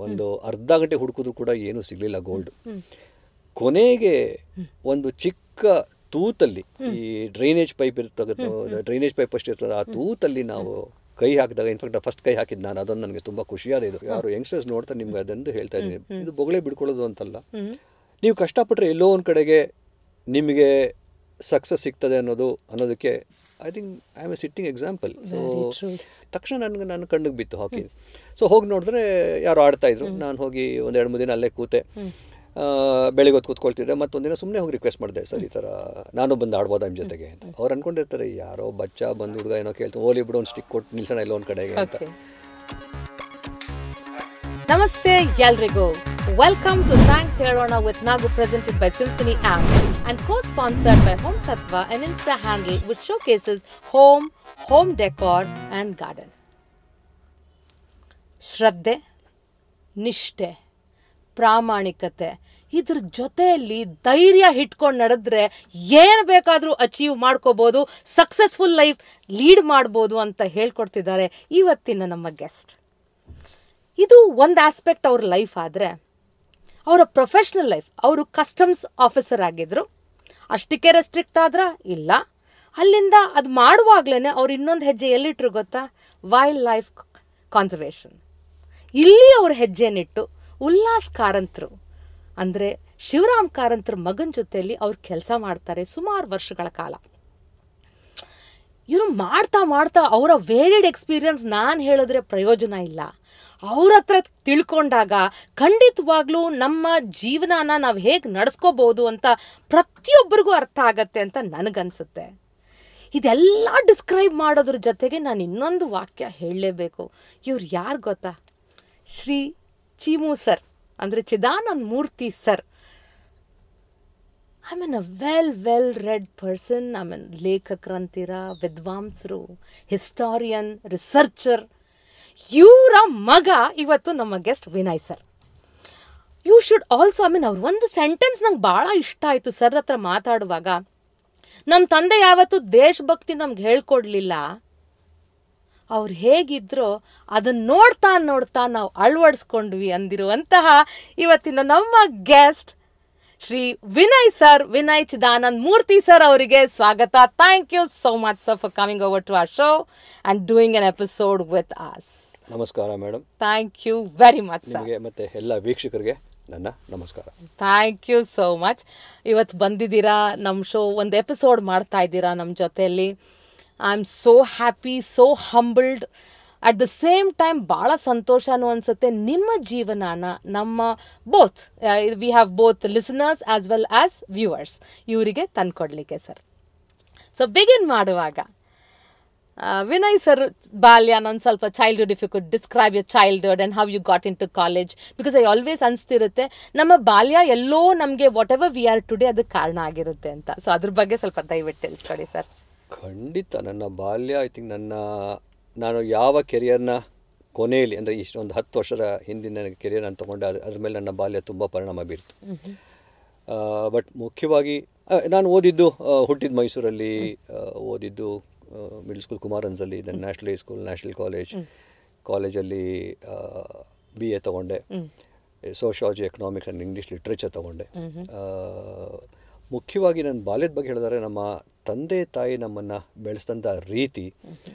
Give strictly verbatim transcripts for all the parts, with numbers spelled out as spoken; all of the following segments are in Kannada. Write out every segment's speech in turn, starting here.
ಒಂದು ಅರ್ಧ ಗಂಟೆ ಹುಡುಕಿದ್ರು ಕೂಡ ಏನೂ ಸಿಗಲಿಲ್ಲ ಗೋಲ್ಡ್. ಕೊನೆಗೆ ಒಂದು ಚಿಕ್ಕ ತೂತಲ್ಲಿ, ಈ ಡ್ರೈನೇಜ್ ಪೈಪ್ ಇರ್ತದೆ, ಡ್ರೈನೇಜ್ ಪೈಪ್ ಅಷ್ಟು ಇರ್ತದೆ, ಆ ತೂತಲ್ಲಿ ನಾವು ಕೈ ಹಾಕಿದಾಗ, ಇನ್ಫ್ಯಾಕ್ಟ್ ಫಸ್ಟ್ ಕೈ ಹಾಕಿದ್ದು ನಾನು, ಅದೊಂದು ನನಗೆ ತುಂಬ ಖುಷಿಯಾದ ಇದು. ಯಾರು ಯಂಗ್ಸ್ಟರ್ಸ್ ನೋಡ್ತಾರೆ ನಿಮ್ಗೆ ಅದೊಂದು ಹೇಳ್ತಾ ಇದ್ದೀನಿ, ಇದು ಬೊಗಳೆ ಬಿಡ್ಕೊಳ್ಳೋದು ಅಂತಲ್ಲ, ನೀವು ಕಷ್ಟಪಟ್ಟರೆ ಎಲ್ಲೋ ಒಂದು ಕಡೆಗೆ ನಿಮಗೆ ಸಕ್ಸಸ್ ಸಿಗ್ತದೆ ಅನ್ನೋದು ಅನ್ನೋದಕ್ಕೆ I think I am a sitting example. So ತಕ್ಷಣ ನನಗೆ ನನ್ನ ಕಣ್ಣಿಗೆ ಬಿತ್ತು ಹಾಕಿ. ಸೊ ಹೋಗಿ ನೋಡಿದ್ರೆ ಯಾರು ಆಡ್ತಾಯಿದ್ರು, ನಾನು ಹೋಗಿ ಒಂದು ಎರಡು ಮೂರು ದಿನ ಅಲ್ಲೇ ಕೂತೆ, ಬೆಳಿಗ್ಗೆ ಹೊತ್ತು ಕೂತ್ಕೊಳ್ತಿದ್ದೆ. ಮತ್ತೊಂದಿನ ಸುಮ್ಮನೆ ಹೋಗಿ ರಿಕ್ವೆಸ್ಟ್ ಮಾಡಿದೆ, ಸರ್ ಈ ಥರ ನಾನು ಬಂದು ಆಡ್ಬೋದಾ ನಿಮ್ಮ ಜೊತೆಗೆ ಅಂತ. ಅವ್ರು ಅಂದ್ಕೊಂಡಿರ್ತಾರೆ ಯಾರೋ ಬಚ್ಚ ಬಂದು ಹುಡುಗ ಏನೋ ಕೇಳ್ತು, ಓಲಿ ಬಿಡು ಒಂದು ಸ್ಟಿಕ್ ಕೊಟ್ಟು ನಿಲ್ಸೋಣ ಇಲ್ಲ ಒಂದು ಕಡೆಗೆ ಅಂತ. ನಮಸ್ತೆ ಎಲ್ರಿಗೂ, ವೆಲ್ಕಮ್ ಟು ಥ್ಯಾಂಕ್ಸ್ ಹೇಳೋಣ with Nagu, presented by Symphony app and co-sponsored by Home Sattva, an Insta handle which showcases home, home decor and garden. ಶ್ರದ್ಧೆ, ನಿಷ್ಠೆ, ಪ್ರಾಮಾಣಿಕತೆ, ಇದ್ರ ಜೊತೆಯಲ್ಲಿ ಧೈರ್ಯ ಇಟ್ಕೊಂಡು ನಡೆದ್ರೆ ಏನು ಬೇಕಾದರೂ ಅಚೀವ್ ಮಾಡ್ಕೋಬೋದು, ಸಕ್ಸಸ್ಫುಲ್ ಲೈಫ್ ಲೀಡ್ ಮಾಡ್ಬೋದು ಅಂತ ಹೇಳ್ಕೊಡ್ತಿದ್ದಾರೆ ಇವತ್ತಿನ ನಮ್ಮ ಗೆಸ್ಟ್. ಇದು ಒಂದು ಆಸ್ಪೆಕ್ಟ್ ಅವ್ರ ಲೈಫ್. ಆದರೆ ಅವರ ಪ್ರೊಫೆಷ್ನಲ್ ಲೈಫ್, ಅವರು ಕಸ್ಟಮ್ಸ್ ಆಫೀಸರ್ ಆಗಿದ್ರು. ಅಷ್ಟಕ್ಕೆ ರೆಸ್ಟ್ರಿಕ್ಟ್ ಆದ್ರ ಇಲ್ಲ, ಅಲ್ಲಿಂದ ಅದು ಮಾಡುವಾಗ್ಲೇ ಅವ್ರು ಇನ್ನೊಂದು ಹೆಜ್ಜೆ ಎಲ್ಲಿಟ್ರು ಗೊತ್ತಾ, ವೈಲ್ಡ್ ಲೈಫ್ ಕಾನ್ಸರ್ವೇಷನ್. ಇಲ್ಲಿ ಅವ್ರ ಹೆಜ್ಜೆನಿಟ್ಟು ಉಲ್ಲಾಸ್ ಕಾರಂತರು ಅಂದರೆ ಶಿವರಾಮ್ ಕಾರಂತರ ಮಗನ ಜೊತೆಯಲ್ಲಿ ಅವ್ರು ಕೆಲಸ ಮಾಡ್ತಾರೆ ಸುಮಾರು ವರ್ಷಗಳ ಕಾಲ. ಇವರು ಮಾಡ್ತಾ ಮಾಡ್ತಾ ಅವರ ವೇರಿಡ್ ಎಕ್ಸ್ಪೀರಿಯನ್ಸ್ ನಾನು ಹೇಳಿದ್ರೆ ಪ್ರಯೋಜನ ಇಲ್ಲ, ಅವ್ರ ಹತ್ರ ತಿಳ್ಕೊಂಡಾಗ ಖಂಡಿತವಾಗ್ಲೂ ನಮ್ಮ ಜೀವನನ ನಾವು ಹೇಗೆ ನಡೆಸ್ಕೋಬಹುದು ಅಂತ ಪ್ರತಿಯೊಬ್ಬರಿಗೂ ಅರ್ಥ ಆಗತ್ತೆ ಅಂತ ನನಗನ್ಸುತ್ತೆ. ಇದೆಲ್ಲ ಡಿಸ್ಕ್ರೈಬ್ ಮಾಡೋದ್ರ ಜೊತೆಗೆ ನಾನು ಇನ್ನೊಂದು ವಾಕ್ಯ ಹೇಳಲೇಬೇಕು. ಇವ್ರು ಯಾರು ಗೊತ್ತಾ, ಶ್ರೀ ಚೀಮು ಸರ್ ಅಂದರೆ Chidananda Murthy sir. I mean a well well read person. I mean ಲೇಖಕರಂತೀರ, ವಿದ್ವಾಂಸರು, ಹಿಸ್ಟಾರಿಯನ್, ರಿಸರ್ಚರ್. ಇವರ ಮಗ ಇವತ್ತು ನಮ್ಮ guest Vinay sir. You should also, I mean ಅವ್ರು ಒಂದು ಸೆಂಟೆನ್ಸ್ ನಂಗೆ ಭಾಳ ಇಷ್ಟ ಆಯಿತು ಸರ್ ಹತ್ರ ಮಾತಾಡುವಾಗ. ನಮ್ಮ ತಂದೆ ಯಾವತ್ತೂ ದೇಶಭಕ್ತಿ ನಮ್ಗೆ ಹೇಳ್ಕೊಡ್ಲಿಲ್ಲ, ಅವ್ರು ಹೇಗಿದ್ರೋ ಅದನ್ನ ನೋಡ್ತಾ ನೋಡ್ತಾ ನಾವು ಅಳವಡಿಸ್ಕೊಂಡ್ವಿ ಅಂದಿರುವಂತಹ ಇವತ್ತಿನ ನಮ್ಮ guest Shri Vinay sir, Vinay Chidanand Murthy sir ಅವರಿಗೆ ಸ್ವಾಗತ. Thank you so much sir for coming over to our show and doing an episode with us. ನಮಸ್ಕಾರ madam. Thank you very much sir. ನಿಮಗೆ ಮತ್ತೆ ಎಲ್ಲ ವೀಕ್ಷಕರಿಗೆ ನನ್ನ ನಮಸ್ಕಾರ. Thank you so much. ಇವತ್ತು ಬಂದಿದ್ದೀರಾ, ನಮ್ಮ ಶೋ ಒಂದು ಎಪಿಸೋಡ್ ಮಾಡ್ತಾ ಇದ್ದೀರಾ ನಮ್ಮ ಜೊತೆಯಲ್ಲಿ. I am so happy, so humbled, at the same time ಭಾಳ ಸಂತೋಷನೂ ಅನಿಸುತ್ತೆ. ನಿಮ್ಮ ಜೀವನಾನ ನಮ್ಮ both we have both listeners as well as viewers ಇವರಿಗೆ ತಂದ್ಕೊಡ್ಲಿಕ್ಕೆ ಸರ್. ಸೊ ಬಿಗಿನ್ ಮಾಡುವಾಗ ವಿನಯ್ ಸರ್ ಬಾಲ್ಯ, ನಾನು ಸ್ವಲ್ಪ childhood, if you could describe your childhood and how you got into college, because I always ಅನಿಸ್ತಿರುತ್ತೆ ನಮ್ಮ ಬಾಲ್ಯ ಎಲ್ಲೋ ನಮಗೆ whatever we are today ಅದಕ್ಕೆ ಕಾರಣ ಆಗಿರುತ್ತೆ ಅಂತ. ಸೊ ಅದ್ರ ಬಗ್ಗೆ ಸ್ವಲ್ಪ ದಯವಿಟ್ಟು ತಿಳಿಸ್ಕೊಡಿ ಸರ್. ಖಂಡಿತ. ನನ್ನ ಬಾಲ್ಯ ಐ ಥಿಂಕ್ ನನ್ನ ನಾನು ಯಾವ ಕೆರಿಯರ್ನ ಕೊನೆಯಲ್ಲಿ ಅಂದರೆ ಇಷ್ಟೊಂದು ಹತ್ತು ವರ್ಷದ ಹಿಂದಿನ ಕೆರಿಯರ್ ನಾನು ತೊಗೊಂಡೆ, ಅದು ಅದ್ರ ಮೇಲೆ ನನ್ನ ಬಾಲ್ಯ ತುಂಬ ಪರಿಣಾಮ ಬೀರ್ತು. ಬಟ್ ಮುಖ್ಯವಾಗಿ ನಾನು ಓದಿದ್ದು, ಹುಟ್ಟಿದ ಮೈಸೂರಲ್ಲಿ, ಓದಿದ್ದು ಮಿಡ್ಲ್ ಸ್ಕೂಲ್ ಕುಮಾರನ್ಸಲ್ಲಿ, then national high school, national college, ಕಾಲೇಜಲ್ಲಿ ಬಿ ಎ ತೊಗೊಂಡೆ, sociology, economics and English literature ತೊಗೊಂಡೆ. ಮುಖ್ಯವಾಗಿ ನನ್ನ ಬಾಲ್ಯದ ಬಗ್ಗೆ ಹೇಳಿದರೆ ನಮ್ಮ ತಂದೆ ತಾಯಿ ನಮ್ಮನ್ನು ಬೆಳೆಸಿದಂಥ ರೀತಿ,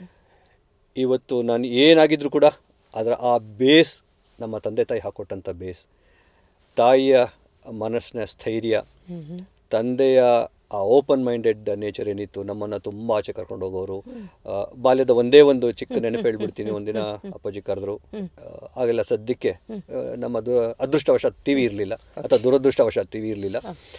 ಇವತ್ತು ನಾನು ಏನಾಗಿದ್ರೂ ಕೂಡ ಅದರ ಆ ಬೇಸ್, ನಮ್ಮ ತಂದೆ ತಾಯಿ ಹಾಕ್ಕೊಟ್ಟಂಥ ಬೇಸ್, ತಾಯಿಯ ಮನಸ್ಸಿನ ಸ್ಥೈರ್ಯ, ತಂದೆಯ ಆ ಓಪನ್ ಮೈಂಡೆಡ್ ನೇಚರ್ ಏನಿತ್ತು, ನಮ್ಮನ್ನು ತುಂಬ ಆಚೆ ಕರ್ಕೊಂಡು ಹೋಗೋರು. ಬಾಲ್ಯದ ಒಂದೇ ಒಂದು ಚಿಕ್ಕ ನೆನಪು ಹೇಳ್ಬಿಡ್ತೀನಿ. ಒಂದಿನ ಅಪ್ಪಾಜಿ ಕರೆದ್ರು, ಆಗೆಲ್ಲ ಸದ್ಯಕ್ಕೆ ನಮ್ಮ ದು ಅದೃಷ್ಟವಶಾತ್ ಟಿ ವಿ ಇರಲಿಲ್ಲ, ಅಥವಾ ದುರದೃಷ್ಟವಶಾತ್ ಟಿ ವಿ ಇರಲಿಲ್ಲ.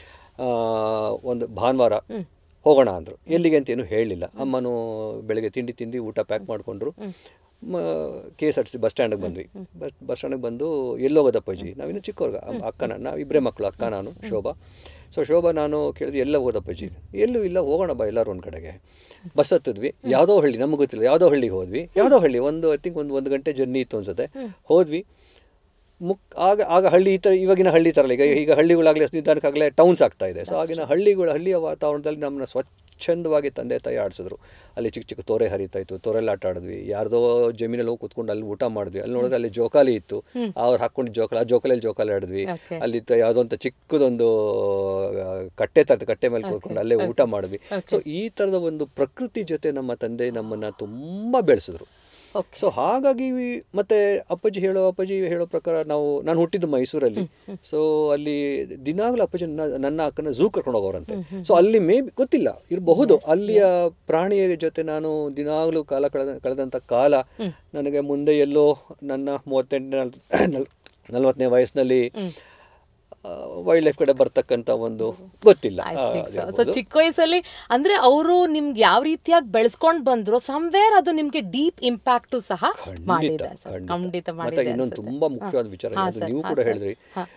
ಒಂದು ಭಾನುವಾರ ಹೋಗೋಣ ಅಂದರು. ಎಲ್ಲಿಗೆ ಅಂತ ಏನು ಹೇಳಲಿಲ್ಲ. ಅಮ್ಮನೂ ಬೆಳಗ್ಗೆ ತಿಂಡಿ ತಿಂದು ಊಟ ಪ್ಯಾಕ್ ಮಾಡಿಕೊಂಡ್ರು. ಮ K S R T C bus ಸ್ಟ್ಯಾಂಡಿಗೆ ಬಂದ್ವಿ. ಬಸ್ ಬಸ್ ಸ್ಟ್ಯಾಂಡಿಗೆ ಬಂದು ಎಲ್ಲೋಗೋದಪ್ಪಾಜಿ, ನಾವಿನ್ನು ಚಿಕ್ಕವ್ರಿಗೆ, ಅಕ್ಕನ, ನಾವು ಇಬ್ಬರೇ ಮಕ್ಕಳು, ಅಕ್ಕ ನಾನು, ಶೋಭಾ. ಸೊ ಶೋಭಾ ನಾನು ಕೇಳಿದ್ವಿ, ಎಲ್ಲ ಹೋಗೋದಪ್ಪಾಜಿ, ಎಲ್ಲೂ ಇಲ್ಲ, ಹೋಗೋಣ ಬಾ ಎಲ್ಲರೂ ಒಂದು ಕಡೆಗೆ. ಬಸ್ ಹತ್ತಿದ್ವಿ, ಯಾವುದೋ ಹಳ್ಳಿ, ನಮಗೆ ಗೊತ್ತಿಲ್ಲ, ಯಾವುದೋ ಹಳ್ಳಿಗೆ ಹೋದ್ವಿ. ಯಾವುದೋ ಹಳ್ಳಿ, ಒಂದು ಐ ಥಿಂಕ್ ಒಂದು ಒಂದು ಗಂಟೆ ಜರ್ನಿ ಇತ್ತು ಅನ್ಸುತ್ತೆ. ಹೋದ್ವಿ. ಮುಕ್ ಆಗ ಆಗ ಹಳ್ಳಿ ಈ ಥರ, ಇವಾಗಿನ ಹಳ್ಳಿ ಥರಲ್ಲ, ಈಗ ಈಗ ಹಳ್ಳಿಗಳಾಗಲಿ ನಿಧಾನಕ್ಕಾಗಲೇ ಟೌನ್ಸ್ ಆಗ್ತಾ ಇದೆ. ಸೊ ಆಗಿನ ಹಳ್ಳಿಗಳು, ಹಳ್ಳಿಯ ವಾತಾವರಣದಲ್ಲಿ ನಮ್ಮನ್ನ ಸ್ವಚ್ಛ ಸ್ವಚ್ಛಂದವಾಗಿ ತಂದೆ ತಾಯಿ ಆಡಿಸಿದ್ರು. ಅಲ್ಲಿ ಚಿಕ್ಕ ಚಿಕ್ಕ ತೋರೆ ಹರಿತಾ ಇತ್ತು, ತೋರೆಲ್ಲ ಆಟ ಆಡಿದ್ವಿ. ಯಾರ್ದೋ ಜಮೀನಲ್ಲಿ ಹೋಗಿ ಕೂತ್ಕೊಂಡು ಅಲ್ಲಿ ಊಟ ಮಾಡಿದ್ವಿ. ಅಲ್ಲಿ ನೋಡಿದ್ರೆ ಅಲ್ಲಿ ಜೋಕಾಲಿ ಇತ್ತು, ಅವ್ರು ಹಾಕೊಂಡು ಜೋಕಾಲಿ, ಆ ಜೋಕಾಲಿಯಲ್ಲಿ ಜೋಕಾಲಿ ಆಡಿದ್ವಿ. ಅಲ್ಲಿ ಯಾವುದೋ ಅಂತ ಚಿಕ್ಕದೊಂದು ಕಟ್ಟೆ ತರ್ತು, ಕಟ್ಟೆ ಮೇಲೆ ಕೂತ್ಕೊಂಡು ಅಲ್ಲೇ ಊಟ ಮಾಡಿದ್ವಿ. ಸೊ ಈ ಥರದ ಒಂದು ಪ್ರಕೃತಿ ಜೊತೆ ನಮ್ಮ ತಂದೆ ನಮ್ಮನ್ನು ತುಂಬ ಬೆಳೆಸಿದ್ರು. ಸೊ ಹಾಗಾಗಿ ಮತ್ತೆ ಅಪ್ಪಾಜಿ ಹೇಳೋ ಅಪ್ಪಾಜಿ ಹೇಳೋ ಪ್ರಕಾರ ನಾವು ನಾನು ಹುಟ್ಟಿದ್ದು ಮೈಸೂರಲ್ಲಿ. ಸೊ ಅಲ್ಲಿ ದಿನಾಗಲೂ ಅಪ್ಪಾಜಿ ನನ್ನ ನನ್ನ ಅಕ್ಕನ ಝೂ ಕರ್ಕೊಂಡು ಹೋಗೋರಂತೆ. ಸೊ ಅಲ್ಲಿ ಮೇ ಬಿ ಗೊತ್ತಿಲ್ಲ ಇರಬಹುದು, ಅಲ್ಲಿಯ ಪ್ರಾಣಿಯ ಜೊತೆ ನಾನು ದಿನಾಗಲೂ ಕಾಲ ಕಳೆದ ಕಳೆದಂಥ ಕಾಲ ನನಗೆ ಮುಂದೆ ಎಲ್ಲೋ ನನ್ನ ಮೂವತ್ತೆಂಟನೇ ನಲ್ವತ್ತನೇ ವಯಸ್ಸಿನಲ್ಲಿ ವೈಲ್ಡ್ ಲೈಫ್ ಕಡೆ ಬರ್ತಕ್ಕಂಥ ಒಂದು ಗೊತ್ತಿಲ್ಲ. ಸೊ ಚಿಕ್ಕ ವಯಸ್ಸಲ್ಲಿ ಅಂದ್ರೆ ಅವರು ನಿಮ್ಗೆ ಯಾವ ರೀತಿಯಾಗಿ ಬೆಳೆಸ್ಕೊಂಡು ಬಂದ್ರು, ಸಮ್ವೇರ್ ಅದು ನಿಮ್ಗೆ ಡೀಪ್ ಇಂಪ್ಯಾಕ್ಟ್ ಸಹ ಮಾಡಿದೆ. ಖಂಡಿತ ಮತ್ತೆ ಇನ್ನೊಂದು ತುಂಬಾ ಮುಖ್ಯವಾದ ವಿಚಾರ, ಅದು ನೀವು ಕೂಡ ಹೇಳಿದ್ರಿ,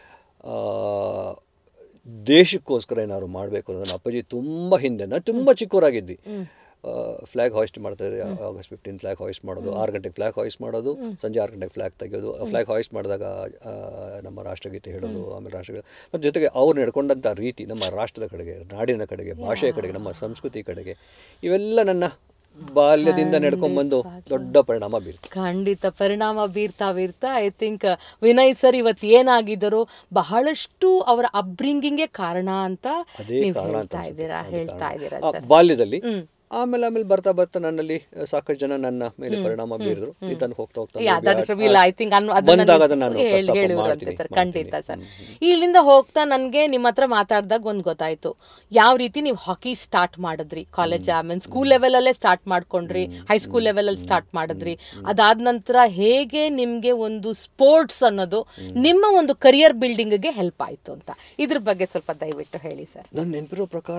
ದೇಶಕ್ಕೋಸ್ಕರ ಏನಾದ್ರು ಮಾಡಬೇಕು ಅನ್ನೋದು. ಅಪ್ಪಾಜಿ ತುಂಬ ಹಿಂದೆ, ನಾನು ತುಂಬ ಚಿಕ್ಕವರಾಗಿದ್ವಿ, ಫ್ಲಾಗ್ ಹಾಯಿಸ್ಟ್ ಮಾಡ್ತಾಯಿದ್ದೆ. ಆಗಸ್ಟ್ ಫಿಫ್ಟೀನ್ ಫ್ಲಾಗ್ ಹಾಯಿಸ್ಟ್ ಮಾಡೋದು, ಆರು ಗಂಟೆಗೆ ಫ್ಲಾಗ್ ಹಾಯಿಸ್ಟ್ ಮಾಡೋದು, ಸಂಜೆ ಆರು ಗಂಟೆಗೆ ಫ್ಲಾಗ್ ತೆಗೆಯೋದು. ಫ್ಲಾಗ್ ಹಾಯಿಸ್ಟ್ ಮಾಡಿದಾಗ ನಮ್ಮ ರಾಷ್ಟ್ರಗೀತೆ ಹೇಳೋದು, ಆಮೇಲೆ ರಾಷ್ಟ್ರಗೀತೆ ಮತ್ತು ಜೊತೆಗೆ ಅವ್ರು ನಡ್ಕೊಂಡಂಥ ರೀತಿ ನಮ್ಮ ರಾಷ್ಟ್ರದ ಕಡೆಗೆ, ನಾಡಿನ ಕಡೆಗೆ, ಭಾಷೆಯ ಕಡೆಗೆ, ನಮ್ಮ ಸಂಸ್ಕೃತಿ ಕಡೆಗೆ, ಇವೆಲ್ಲ ನನ್ನ ಬಾಲ್ಯದಿಂದ ನಡ್ಕೊಂಡ್ಬಂದು ದೊಡ್ಡ ಪರಿಣಾಮ ಬೀರ್ತಾ ಖಂಡಿತ ಪರಿಣಾಮ ಬೀರ್ತಾ ಬೀರ್ತಾ ಐ ಥಿಂಕ್ ವಿನಯ್ ಸರ್ ಇವತ್ತು ಏನಾಗಿದ್ದರು ಬಹಳಷ್ಟು ಅವರ ಅಪ್ಬ್ರಿಂಗಿಂಗ್ಗೆ ಕಾರಣ ಅಂತ ಹೇಳ್ತಾ ಇದ್ದೀರಾ ಹೇಳ್ತಾ ಇದ್ದೀರಾ ಬಾಲ್ಯದಲ್ಲಿ. ಆಮೇಲೆ ಆಮೇಲೆ ಬರ್ತಾ ಬರ್ತಾ ನನ್ನಲ್ಲಿ ಸಾಕಷ್ಟು ಜನ ನನ್ನ ಮೇಲೆ ಪರಿಣಾಮ ಬೀರಿದ್ರು. ಇದನ್ನು ಹೋಗ್ತಾ ಹೋಗ್ತಾ ಖಂಡಿತ ಸರ್. ಇಲ್ಲಿಂದ ಹೋಗ್ತಾ ನನ್ಗೆ ನಿಮ್ಮ ಹತ್ರ ಮಾತಾಡಿದಾಗ ಒಂದ್ ಗೊತ್ತಾಯ್ತು, ಯಾವ ರೀತಿ ನೀವು ಹಾಕಿ ಸ್ಟಾರ್ಟ್ ಮಾಡಿದ್ರಿ. ಕಾಲೇಜ್ ಆಮೇಲೆ ಸ್ಕೂಲ್ ಲೆವೆಲ್ ಅಲ್ಲೇ ಸ್ಟಾರ್ಟ್ ಮಾಡ್ಕೊಂಡ್ರಿ, ಹೈಸ್ಕೂಲ್ ಲೆವೆಲ್ ಅಲ್ಲಿ ಸ್ಟಾರ್ಟ್ ಮಾಡಿದ್ರಿ. ಅದಾದ ನಂತರ ಹೇಗೆ ನಿಮ್ಗೆ ಒಂದು ಸ್ಪೋರ್ಟ್ಸ್ ಅನ್ನೋದು ನಿಮ್ಮ ಒಂದು ಕರಿಯರ್ ಬಿಲ್ಡಿಂಗ್ ಗೆ ಹೆಲ್ಪ್ ಆಯ್ತು ಅಂತ, ಇದ್ರ ಬಗ್ಗೆ ಸ್ವಲ್ಪ ದಯವಿಟ್ಟು ಹೇಳಿ ಸರ್. ನನ್ನ ನೆನಪಿರೋ ಪ್ರಕಾರ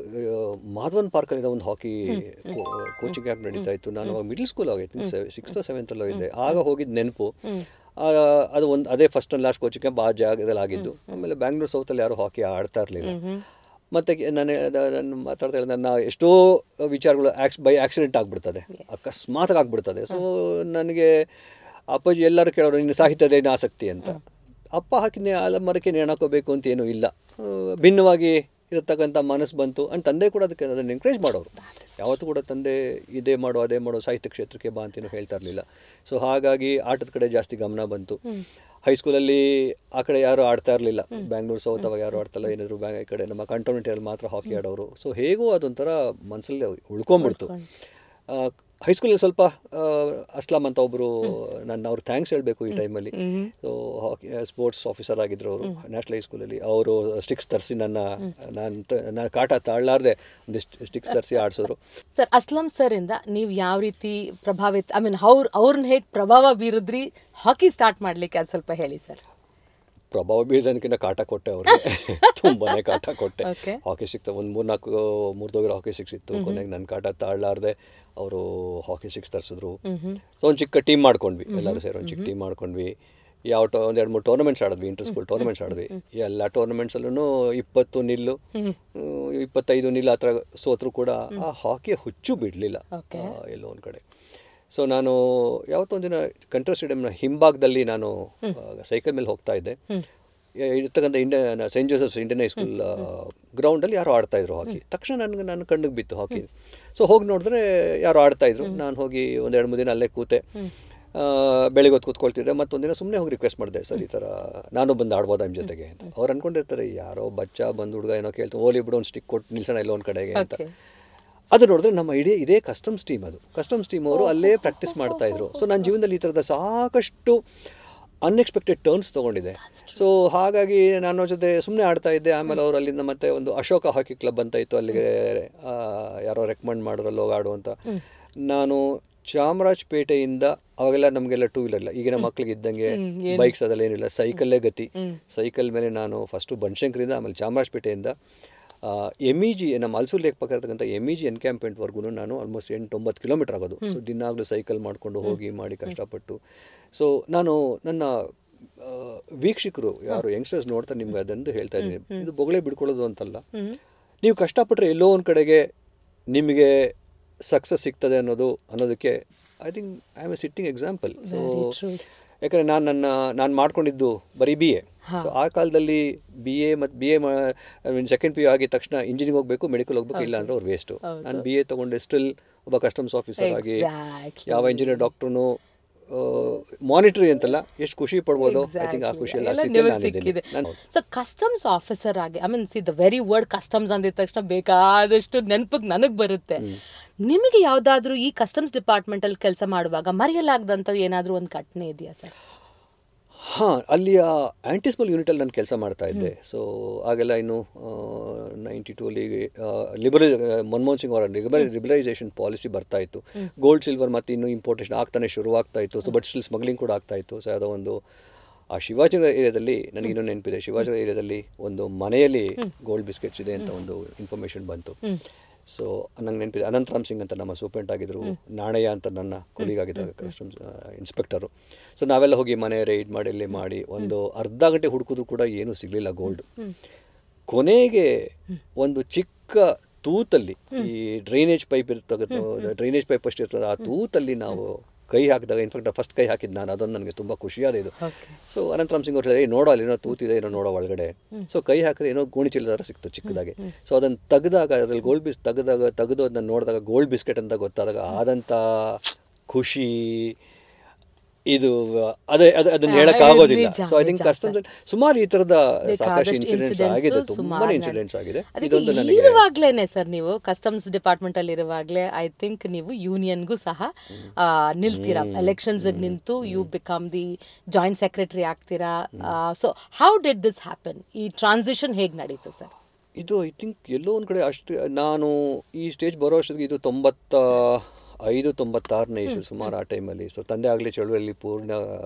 ಮಾಧವನ್ ಪಾರ್ಕ್ ಅಲ್ಲಿ ಒಂದು ಹಾಕಿ ಕೋಚಿಂಗ್ ಕ್ಯಾಂಪ್ ನಡೀತಾ ಇತ್ತು. ನಾನು ಮಿಡ್ಲ್ ಸ್ಕೂಲ್ ಆಗೈತಿ, ಸಿಕ್ಸ್ತ್ ಸೆವೆಂತ್ ಅಲ್ಲೋ ಇದ್ದೆ. ಆಗ ಹೋಗಿದ್ದು ನೆನಪು. ಅದು ಒಂದು ಅದೇ first and last coaching camp ಆ ಜಾಗದಲ್ಲಿ ಆಗಿದ್ದು. ಆಮೇಲೆ ಬ್ಯಾಂಗ್ಳೂರ್ ಸೌತಲ್ಲಿ ಯಾರು ಹಾಕಿ ಆಡ್ತಾ ಇರಲಿಲ್ಲ. ಮತ್ತು ನಾನು ನಾನು ಮಾತಾಡ್ತಾ ಇದ್ದೆ, ನನ್ನ ಎಷ್ಟೋ ವಿಚಾರಗಳು ಆಕ್ಸ್ ಬೈ ಆಕ್ಸಿಡೆಂಟ್ ಆಗಿಬಿಡ್ತದೆ, ಅಕಸ್ಮಾತ್ ಆಗಿಬಿಡ್ತದೆ. ಸೊ ನನಗೆ ಅಪ್ಪಾಜಿ ಎಲ್ಲರೂ ಕೇಳೋರು, ನಿನ್ನ ಸಾಹಿತ್ಯದ ಏನು ಆಸಕ್ತಿ ಅಂತ. ಅಪ್ಪ ಹಾಕಿದ್ನೇ ಆಲ ಮರಕ್ಕೆ ನೇಣಾಕೋಬೇಕು ಅಂತ ಏನೂ ಇಲ್ಲ, ಭಿನ್ನವಾಗಿ ಇರತಕ್ಕಂಥ ಮನಸ್ಸು ಬಂತು. ಆ್ಯಂಡ್ ತಂದೆ ಕೂಡ ಅದಕ್ಕೆ ಅದನ್ನು ಎಂಕರೇಜ್ ಮಾಡೋರು. ಯಾವತ್ತೂ ಕೂಡ ತಂದೆ ಇದೇ ಮಾಡು ಅದೇ ಮಾಡೋ ಸಾಹಿತ್ಯ ಕ್ಷೇತ್ರಕ್ಕೆ ಬಾ ಅಂತೇನು ಹೇಳ್ತಾ ಇರಲಿಲ್ಲ. ಸೊ ಹಾಗಾಗಿ ಆಟದ ಕಡೆ ಜಾಸ್ತಿ ಗಮನ ಬಂತು. ಹೈಸ್ಕೂಲಲ್ಲಿ ಆ ಕಡೆ ಯಾರು ಆಡ್ತಾ ಇರಲಿಲ್ಲ, ಬ್ಯಾಂಗ್ಳೂರ್ ಸೌತ್ ಅವಾಗ ಯಾರು ಆಡ್ತಾಯಿಲ್ಲ, ಏನಾದರೂ ಬ್ಯಾಂಗ್ ಈ ಕಡೆ ನಮ್ಮ ಕಂಟೋನ್ಮೆಂಟಲ್ಲಿ ಮಾತ್ರ ಹಾಕಿ ಆಡೋರು. ಸೊ ಹೇಗೂ ಅದೊಂಥರ ಮನಸ್ಸಲ್ಲಿ ಉಳ್ಕೊಂಬಿಡ್ತು. ಹೈಸ್ಕೂಲಲ್ಲಿ ಸ್ವಲ್ಪ ಅಸ್ಲಾಂ ಅಂತ ಒಬ್ಬರು, ನಾನು ಅವ್ರು ಥ್ಯಾಂಕ್ಸ್ ಹೇಳಬೇಕು ಈ ಟೈಮಲ್ಲಿ. ಸೊ ಹಾಕಿ ಸ್ಪೋರ್ಟ್ಸ್ ಆಫೀಸರ್ ಆಗಿದ್ರು ಅವರು ನ್ಯಾಷನಲ್ ಹೈಸ್ಕೂಲಲ್ಲಿ. ಅವರು ಸ್ಟಿಕ್ಸ್ ತರಿಸಿ ನನ್ನ ನಾನು ನಾನು ಕಾಟ ತಾಳಲಾರ್ದೆ ಒಂದಿಷ್ಟು ಸ್ಟಿಕ್ಸ್ ತರಿಸಿ ಆಡಿಸಿದ್ರು. ಸರ್, ಅಸ್ಲಾಂ ಸರ್ ಇಂದ ನೀವು ಯಾವ ರೀತಿ ಪ್ರಭಾವಿತ, ಐ ಮೀನ್ ಅವ್ರು ಅವ್ರನ್ನ ಹೇಗೆ ಪ್ರಭಾವ ಬೀರಿದ್ರಿ ಹಾಕಿ ಸ್ಟಾರ್ಟ್ ಮಾಡಲಿಕ್ಕೆ ಅದು ಸ್ವಲ್ಪ ಹೇಳಿ ಸರ್. ಪ್ರಭಾವ ಬೀರೋದಕ್ಕಿಂತ ಕಾಟ ಕೊಟ್ಟೆ ಅವ್ರಿಗೆ, ತುಂಬಾನೇ ಕಾಟ ಕೊಟ್ಟೆ. ಹಾಕಿ ಸಿಕ್ತ ಒಂದು ಮೂರ್ನಾಲ್ಕು ಮೂರ್ದೋಗಿರೋ ಹಾಕಿ ಸಿಕ್ಸ್ ಇತ್ತು. ಕೊನೆಗೆ ನನ್ನ ಕಾಟ ತಾಳಲಾರ್ದೆ ಅವರು ಹಾಕಿ ಸಿಕ್ಸ್ ತರಿಸಿದ್ರು. ಸೊ ಒಂದು ಚಿಕ್ಕ ಟೀಮ್ ಮಾಡ್ಕೊಂಡ್ವಿ, ಎಲ್ಲರೂ ಸೇರಿ ಒಂದು ಚಿಕ್ಕ ಟೀಮ್ ಮಾಡ್ಕೊಂಡ್ವಿ. ಯಾವ ಟೋ ಒಂದು ಎರಡು ಮೂರು ಟೂರ್ನಮೆಂಟ್ಸ್ ಆಡಿದ್ವಿ, ಇಂಟರ್ ಸ್ಕೂಲ್ ಟೂರ್ನಮೆಂಟ್ಸ್ ಆಡಿದ್ವಿ. ಎಲ್ಲ ಟೂರ್ನಮೆಂಟ್ಸಲ್ಲೂ ಇಪ್ಪತ್ತು ನಿಲ್ಲು ಇಪ್ಪತ್ತೈದು ನಿಲ್ಲು ಆ ಥರ ಸೋತರು ಕೂಡ ಆ ಹಾಕಿ ಹುಚ್ಚು ಬಿಡಲಿಲ್ಲ ಎಲ್ಲೋ ಒಂದು ಕಡೆ. ಸೊ ನಾನು ಯಾವತ್ತೊಂದು ದಿನ ಕಂಟ್ರೋಲ್ ಸ್ಟೇಡಿಯಂನ ಹಿಂಭಾಗದಲ್ಲಿ ನಾನು ಸೈಕಲ್ ಮೇಲೆ ಹೋಗ್ತಾ ಇದ್ದೆ. ಇರ್ತಕ್ಕಂಥ Indian saint Joseph's Indian high school ಗ್ರೌಂಡಲ್ಲಿ ಯಾರೋ ಆಡ್ತಾಯಿದ್ರು ಹಾಕಿ. ತಕ್ಷಣ ನನಗೆ ನನ್ನ ಕಣ್ಣಿಗೆ ಬಿತ್ತು ಹಾಕಿ. ಸೊ ಹೋಗಿ ನೋಡಿದ್ರೆ ಯಾರೋ ಆಡ್ತಾಯಿದ್ರು. ನಾನು ಹೋಗಿ ಒಂದೆರಡು ಮೂರು ದಿನ ಅಲ್ಲೇ ಕೂತೆ, ಬೆಳಿಗ್ಗೆ ಹೊತ್ತು ಕೂತ್ಕೊಳ್ತಿದ್ದೆ. ಮತ್ತೊಂದಿನ ಸುಮ್ಮನೆ ಹೋಗಿ ರಿಕ್ವೆಸ್ಟ್ ಮಾಡಿದೆ, ಸರ್ ಈ ಥರ ನಾನು ಬಂದು ಆಡ್ಬೋದಾ ನಿಮ್ಮ ಜೊತೆಗೆ ಅಂತ. ಅವ್ರು ಅಂದ್ಕೊಂಡಿರ್ತಾರೆ ಯಾರೋ ಬಚ್ಚ ಬಂದು ಹುಡುಗ ಏನೋ ಕೇಳ್ತು, ಓಲಿ ಬಿಡು ಒಂದು ಸ್ಟಿಕ್ ಕೊಟ್ಟು ನಿಲ್ಸೋಣ ಎಲ್ಲೋ ಒಂದು ಕಡೆಗೆ ಅಂತ. ಅದು ನೋಡಿದ್ರೆ ನಮ್ಮ ಇಡೀ ಇದೇ ಕಸ್ಟಮ್ಸ್ ಟೀಮ್, ಅದು ಕಸ್ಟಮ್ಸ್ ಟೀಮ್ ಅವರು ಅಲ್ಲೇ ಪ್ರಾಕ್ಟೀಸ್ ಮಾಡ್ತಾಯಿದ್ರು. ಸೊ ನನ್ನ ಜೀವನದಲ್ಲಿ ಈ ಥರದ ಸಾಕಷ್ಟು ಅನ್ಎಕ್ಸ್ಪೆಕ್ಟೆಡ್ ಟರ್ನ್ಸ್ ತೊಗೊಂಡಿದೆ. ಸೊ ಹಾಗಾಗಿ ನಾನು ಜೊತೆ ಸುಮ್ಮನೆ ಆಡ್ತಾ ಇದ್ದೆ. ಆಮೇಲೆ ಅವರು ಅಲ್ಲಿಂದ ಮತ್ತೆ ಒಂದು ಅಶೋಕ ಹಾಕಿ ಕ್ಲಬ್ ಅಂತ ಇತ್ತು, ಅಲ್ಲಿಗೆ ಯಾರೋ ರೆಕಮೆಂಡ್ ಮಾಡಿದ್ರಲ್ಲ ಹೋಗಿ ಆಡು ಅಂತ. ನಾನು ಚಾಮರಾಜಪೇಟೆಯಿಂದ, ಅವಾಗೆಲ್ಲ ನಮಗೆಲ್ಲ ಟೂ ವೀಲರ್ ಇಲ್ಲ, ಈಗಿನ ಮಕ್ಳಿಗೆ ಇದ್ದಂಗೆ ಬೈಕ್ಸ್ ಅದೆಲ್ಲ ಏನಿಲ್ಲ, ಸೈಕಲ್ಲೇ ಗತಿ. ಸೈಕಲ್ ಮೇಲೆ ನಾನು ಫಸ್ಟು ಬನಶಂಕರಿಂದ, ಆಮೇಲೆ ಚಾಮರಾಜಪೇಟೆಯಿಂದ ಎಮ್ ಇ ಜಿ ನಮ್ಮ ಅಲ್ಸೂರು ಲೇಕ್ ಪಕ್ಕ ಇರ್ತಕ್ಕಂಥ ಎಮ್ ಇ ಜಿ ಎನ್ಕ್ಯಾಂಪ್ಮೆಂಟ್ವರೆಗೂ ನಾನು ಆಲ್ಮೋಸ್ಟ್ ಎಂಟು ಒಂಬತ್ತು ಕಿಲೋಮೀಟರ್ ಆಗೋದು. ಸೊ ದಿನಾಗಲೂ ಸೈಕಲ್ ಮಾಡಿಕೊಂಡು ಹೋಗಿ ಮಾಡಿ ಕಷ್ಟಪಟ್ಟು. ಸೊ ನಾನು ನನ್ನ ವೀಕ್ಷಕರು ಯಾರು ಯಂಗ್ಸ್ಟರ್ಸ್ ನೋಡ್ತಾರೆ, ನಿಮ್ಗೆ ಅದೊಂದು ಹೇಳ್ತಾ ಇದ್ದೀನಿ, ಇದು ಬೊಗಳೆ ಬಿಡ್ಕೊಳ್ಳೋದು ಅಂತಲ್ಲ, ನೀವು ಕಷ್ಟಪಟ್ಟರೆ ಎಲ್ಲೋ ಒಂದು ಕಡೆಗೆ ನಿಮಗೆ ಸಕ್ಸಸ್ ಸಿಗ್ತದೆ ಅನ್ನೋದು ಅನ್ನೋದಕ್ಕೆ I think I am a sitting example. So ಯಾಕಂದರೆ ನಾನು ನನ್ನ ನಾನು ಮಾಡ್ಕೊಂಡಿದ್ದು ಬರೀ ಬಿ ಎ ಸೊ ಆ ಕಾಲದಲ್ಲಿ ಬಿ ಎ ಮತ್ತು B A second P U ಆಗಿದ ತಕ್ಷಣ ಇಂಜಿನಿಯರಿಂಗ್ ಹೋಗಬೇಕು, ಮೆಡಿಕಲ್ ಹೋಗ್ಬೇಕು, ಇಲ್ಲ ಅಂದ್ರೆ ಅವ್ರು ವೇಸ್ಟು. ನಾನು ಬಿ ಎ ತೊಗೊಂಡೆ, ಸ್ಟಿಲ್ ಒಬ್ಬ ಕಸ್ಟಮ್ಸ್ ಆಫೀಸರ್ ಆಗಿ ಯಾವ ಇಂಜಿನಿಯರ್ ಡಾಕ್ಟ್ರು ಮಾನಿಟರಿ ಅಂತಲ್ಲ, ಎಷ್ಟು ಖುಷಿ ಪಡ್ಬೋದು. ಐ ಥಿಂಕ್ ಆ ಖುಷಿಯಲ್ಲಿ ಸೊ ಕಸ್ಟಮ್ಸ್ ಆಫೀಸರ್ ಆಗಿ, I mean see the very word customs ಅಂದಿದ ತಕ್ಷಣ ಬೇಕಾದಷ್ಟು ನೆನಪಿಗೆ ನನಗೆ ಬರುತ್ತೆ. ನಿಮಗೆ ಯಾವುದಾದ್ರೂ ಈ ಕಸ್ಟಮ್ಸ್ ಡಿಪಾರ್ಟ್ಮೆಂಟ್ ಅಲ್ಲಿ ಕೆಲಸ ಮಾಡುವಾಗ ಮರೆಯಲಾಗದಂತ ಏನಾದರೂ ಒಂದು ಘಟನೆ ಇದೆಯಾ ಸರ್? ಹಾಂ, ಅಲ್ಲಿಯ ಆ್ಯಂಟಿಸ್ಮಲ್ ಯೂನಿಟಲ್ಲಿ ನಾನು ಕೆಲಸ ಮಾಡ್ತಾ ಇದ್ದೆ. ಸೊ ಆಗೆಲ್ಲ ಇನ್ನು ನೈಂಟಿ ಟೂ ಅಲ್ಲಿ ಲಿಬರಲ್ ಮನಮೋಹನ್ ಸಿಂಗ್ ಅವರ ಲಿಬರಲೈಸೇಷನ್ ಪಾಲಿಸಿ ಬರ್ತಾ ಇತ್ತು. ಗೋಲ್ಡ್ ಸಿಲ್ವರ್ ಮತ್ತು ಇನ್ನೂ ಇಂಪೋರ್ಟೇಷನ್ ಆಗ್ತಾನೆ ಶುರುವಾಗ್ತಾ ಇತ್ತು. ಸೊ ಬಟ್ ಸ್ಟಿಲ್ ಸ್ಮಗ್ಲಿಂಗ್ ಕೂಡ ಆಗ್ತಾ ಇತ್ತು. ಸೊ ಯಾವುದೋ ಒಂದು ಆ ಶಿವಾಜಿನಗರ ಏರಿಯಾದಲ್ಲಿ ನನಗೆ ಇನ್ನೂ ನೆನಪಿದೆ, ಶಿವಾಜಿನಗರ ಏರಿಯಾದಲ್ಲಿ ಒಂದು ಮನೆಯಲ್ಲಿ ಗೋಲ್ಡ್ ಬಿಸ್ಕೆಟ್ಸ್ ಇದೆ ಅಂತ ಒಂದು ಇನ್ಫಾರ್ಮೇಷನ್ ಬಂತು. ಸೊ ನಂಗೆ ನೆನಪಿದೆ, ಅನಂತರಾಮ್ ಸಿಂಗ್ ಅಂತ ನಮ್ಮ ಸೂಪೆಂಟ್ ಆಗಿದ್ರು, ನಾಣಯ್ಯ ಅಂತ ನನ್ನ ಕೊಲೀಗ್ ಆಗಿದ್ದ ಕಸ್ಟಮ್ಸ್ ಇನ್ಸ್ಪೆಕ್ಟರು. ಸೊ ನಾವೆಲ್ಲ ಹೋಗಿ ಮನೆ ರೈಡ್ ಮಾಡಿ ಇಲ್ಲಿ ಮಾಡಿ ಒಂದು ಅರ್ಧ ಗಂಟೆ ಹುಡುಕಿದ್ರು ಕೂಡ ಏನೂ ಸಿಗಲಿಲ್ಲ ಗೋಲ್ಡ್. ಕೊನೆಗೆ ಒಂದು ಚಿಕ್ಕ ತೂತಲ್ಲಿ, ಈ ಡ್ರೈನೇಜ್ ಪೈಪ್ ಇರ್ತದೆ, ಡ್ರೈನೇಜ್ ಪೈಪ್ ಅಷ್ಟು ಇರ್ತದೆ, ಆ ತೂತಲ್ಲಿ ನಾವು ಕೈ ಹಾಕಿದಾಗ, ಇನ್ಫ್ಯಾಕ್ಟ್ ಫಸ್ಟ್ ಕೈ ಹಾಕಿದ್ದು ನಾನು, ಅದೊಂದು ನನಗೆ ತುಂಬ ಖುಷಿಯಾದ ಇದು. ಸೊ ಅನಂತರಾಮ್ ಸಿಂಗ್ ಅವ್ರು ಹೇಳಿದ್ರೆ, ನೋಡೋ ಅಲ್ಲಿ ಏನೋ ತೂತಿದೆ, ಏನೋ ನೋಡೋ ಒಳಗಡೆ. ಸೊ ಕೈ ಹಾಕಿದ್ರೆ ಏನೋ ಗೋಣಿ ಚೀಲದಾರ ಸಿಕ್ತು ಚಿಕ್ಕದಾಗಿ. ಸೊ ಅದನ್ನು ತೆಗೆದಾಗ, ಅದ್ರಲ್ಲಿ ಗೋಲ್ಡ್ ಬಿಸ್ ತೆಗೆದಾಗ ತೆಗೆದು ಅದನ್ನ ನೋಡಿದಾಗ ಗೋಲ್ಡ್ ಬಿಸ್ಕೆಟ್ ಅಂತ ಗೊತ್ತಾದಾಗ ಆದಂಥ ಖುಷಿ ಇದು ಅದೇ ಅದು ಅದನ್ನ ಹೇಳಕ್ ಆಗೋದಿಲ್ಲ. ಸೊ ಐ ಥಿಂಕ್ ಕಸ್ಟಮ್ಸ್ ಸುಮಾರು ಈ ತರದ ಸಾಕಷ್ಟು ಇನ್ಸಿಡೆಂಟ್ಸ್ ಆಗಿದೆ, ತುಂಬಾ ಇನ್ಸಿಡೆಂಟ್ಸ್ ಆಗಿದೆ. ಇದೊಂದು ನನಗೆ ಇರುವಾಗ್ಲೇನೆ ಸರ್, ನೀವು ಕಸ್ಟಮ್ಸ್ ಡಿಪಾರ್ಟ್ಮೆಂಟ್ ಅಲ್ಲಿ ಇರುವಾಗ್ಲೇ ಐ ಥಿಂಕ್ ನೀವು ಯೂನಿಯನ್ಗೂ ಸಹ ನಿಲ್ತೀರಾ, ಎಲೆಕ್ಷನ್ಸ್ ನಿಂತು you become the joint secretary ಆಗ್ತೀರಾ. So how did this happen? ಈ ಟ್ರಾನ್ಸಿಷನ್ ಹೇಗೆ ನಡೀತು ಸರ್? ಇದು ಐ ಥಿಂಕ್ ಎಲ್ಲೋ ಒಂದು ಕಡೆ ಅಷ್ಟು, ನಾನು ಈ ಸ್ಟೇಜ್ ಬರೋ ಅಷ್ಟೊತ್ತಿಗೆ ಇದು ತೊಂಬತ್ತ ಐದು ತೊಂಬತ್ತಾರನೇ ಇಶ್ಯೂ ಸುಮಾರು ಆ ಟೈಮಲ್ಲಿ. ಸೊ ತಂದೆ ಆಗಲಿ ಚಳುವಳಿಯಲ್ಲಿ ಪೂರ್ಣ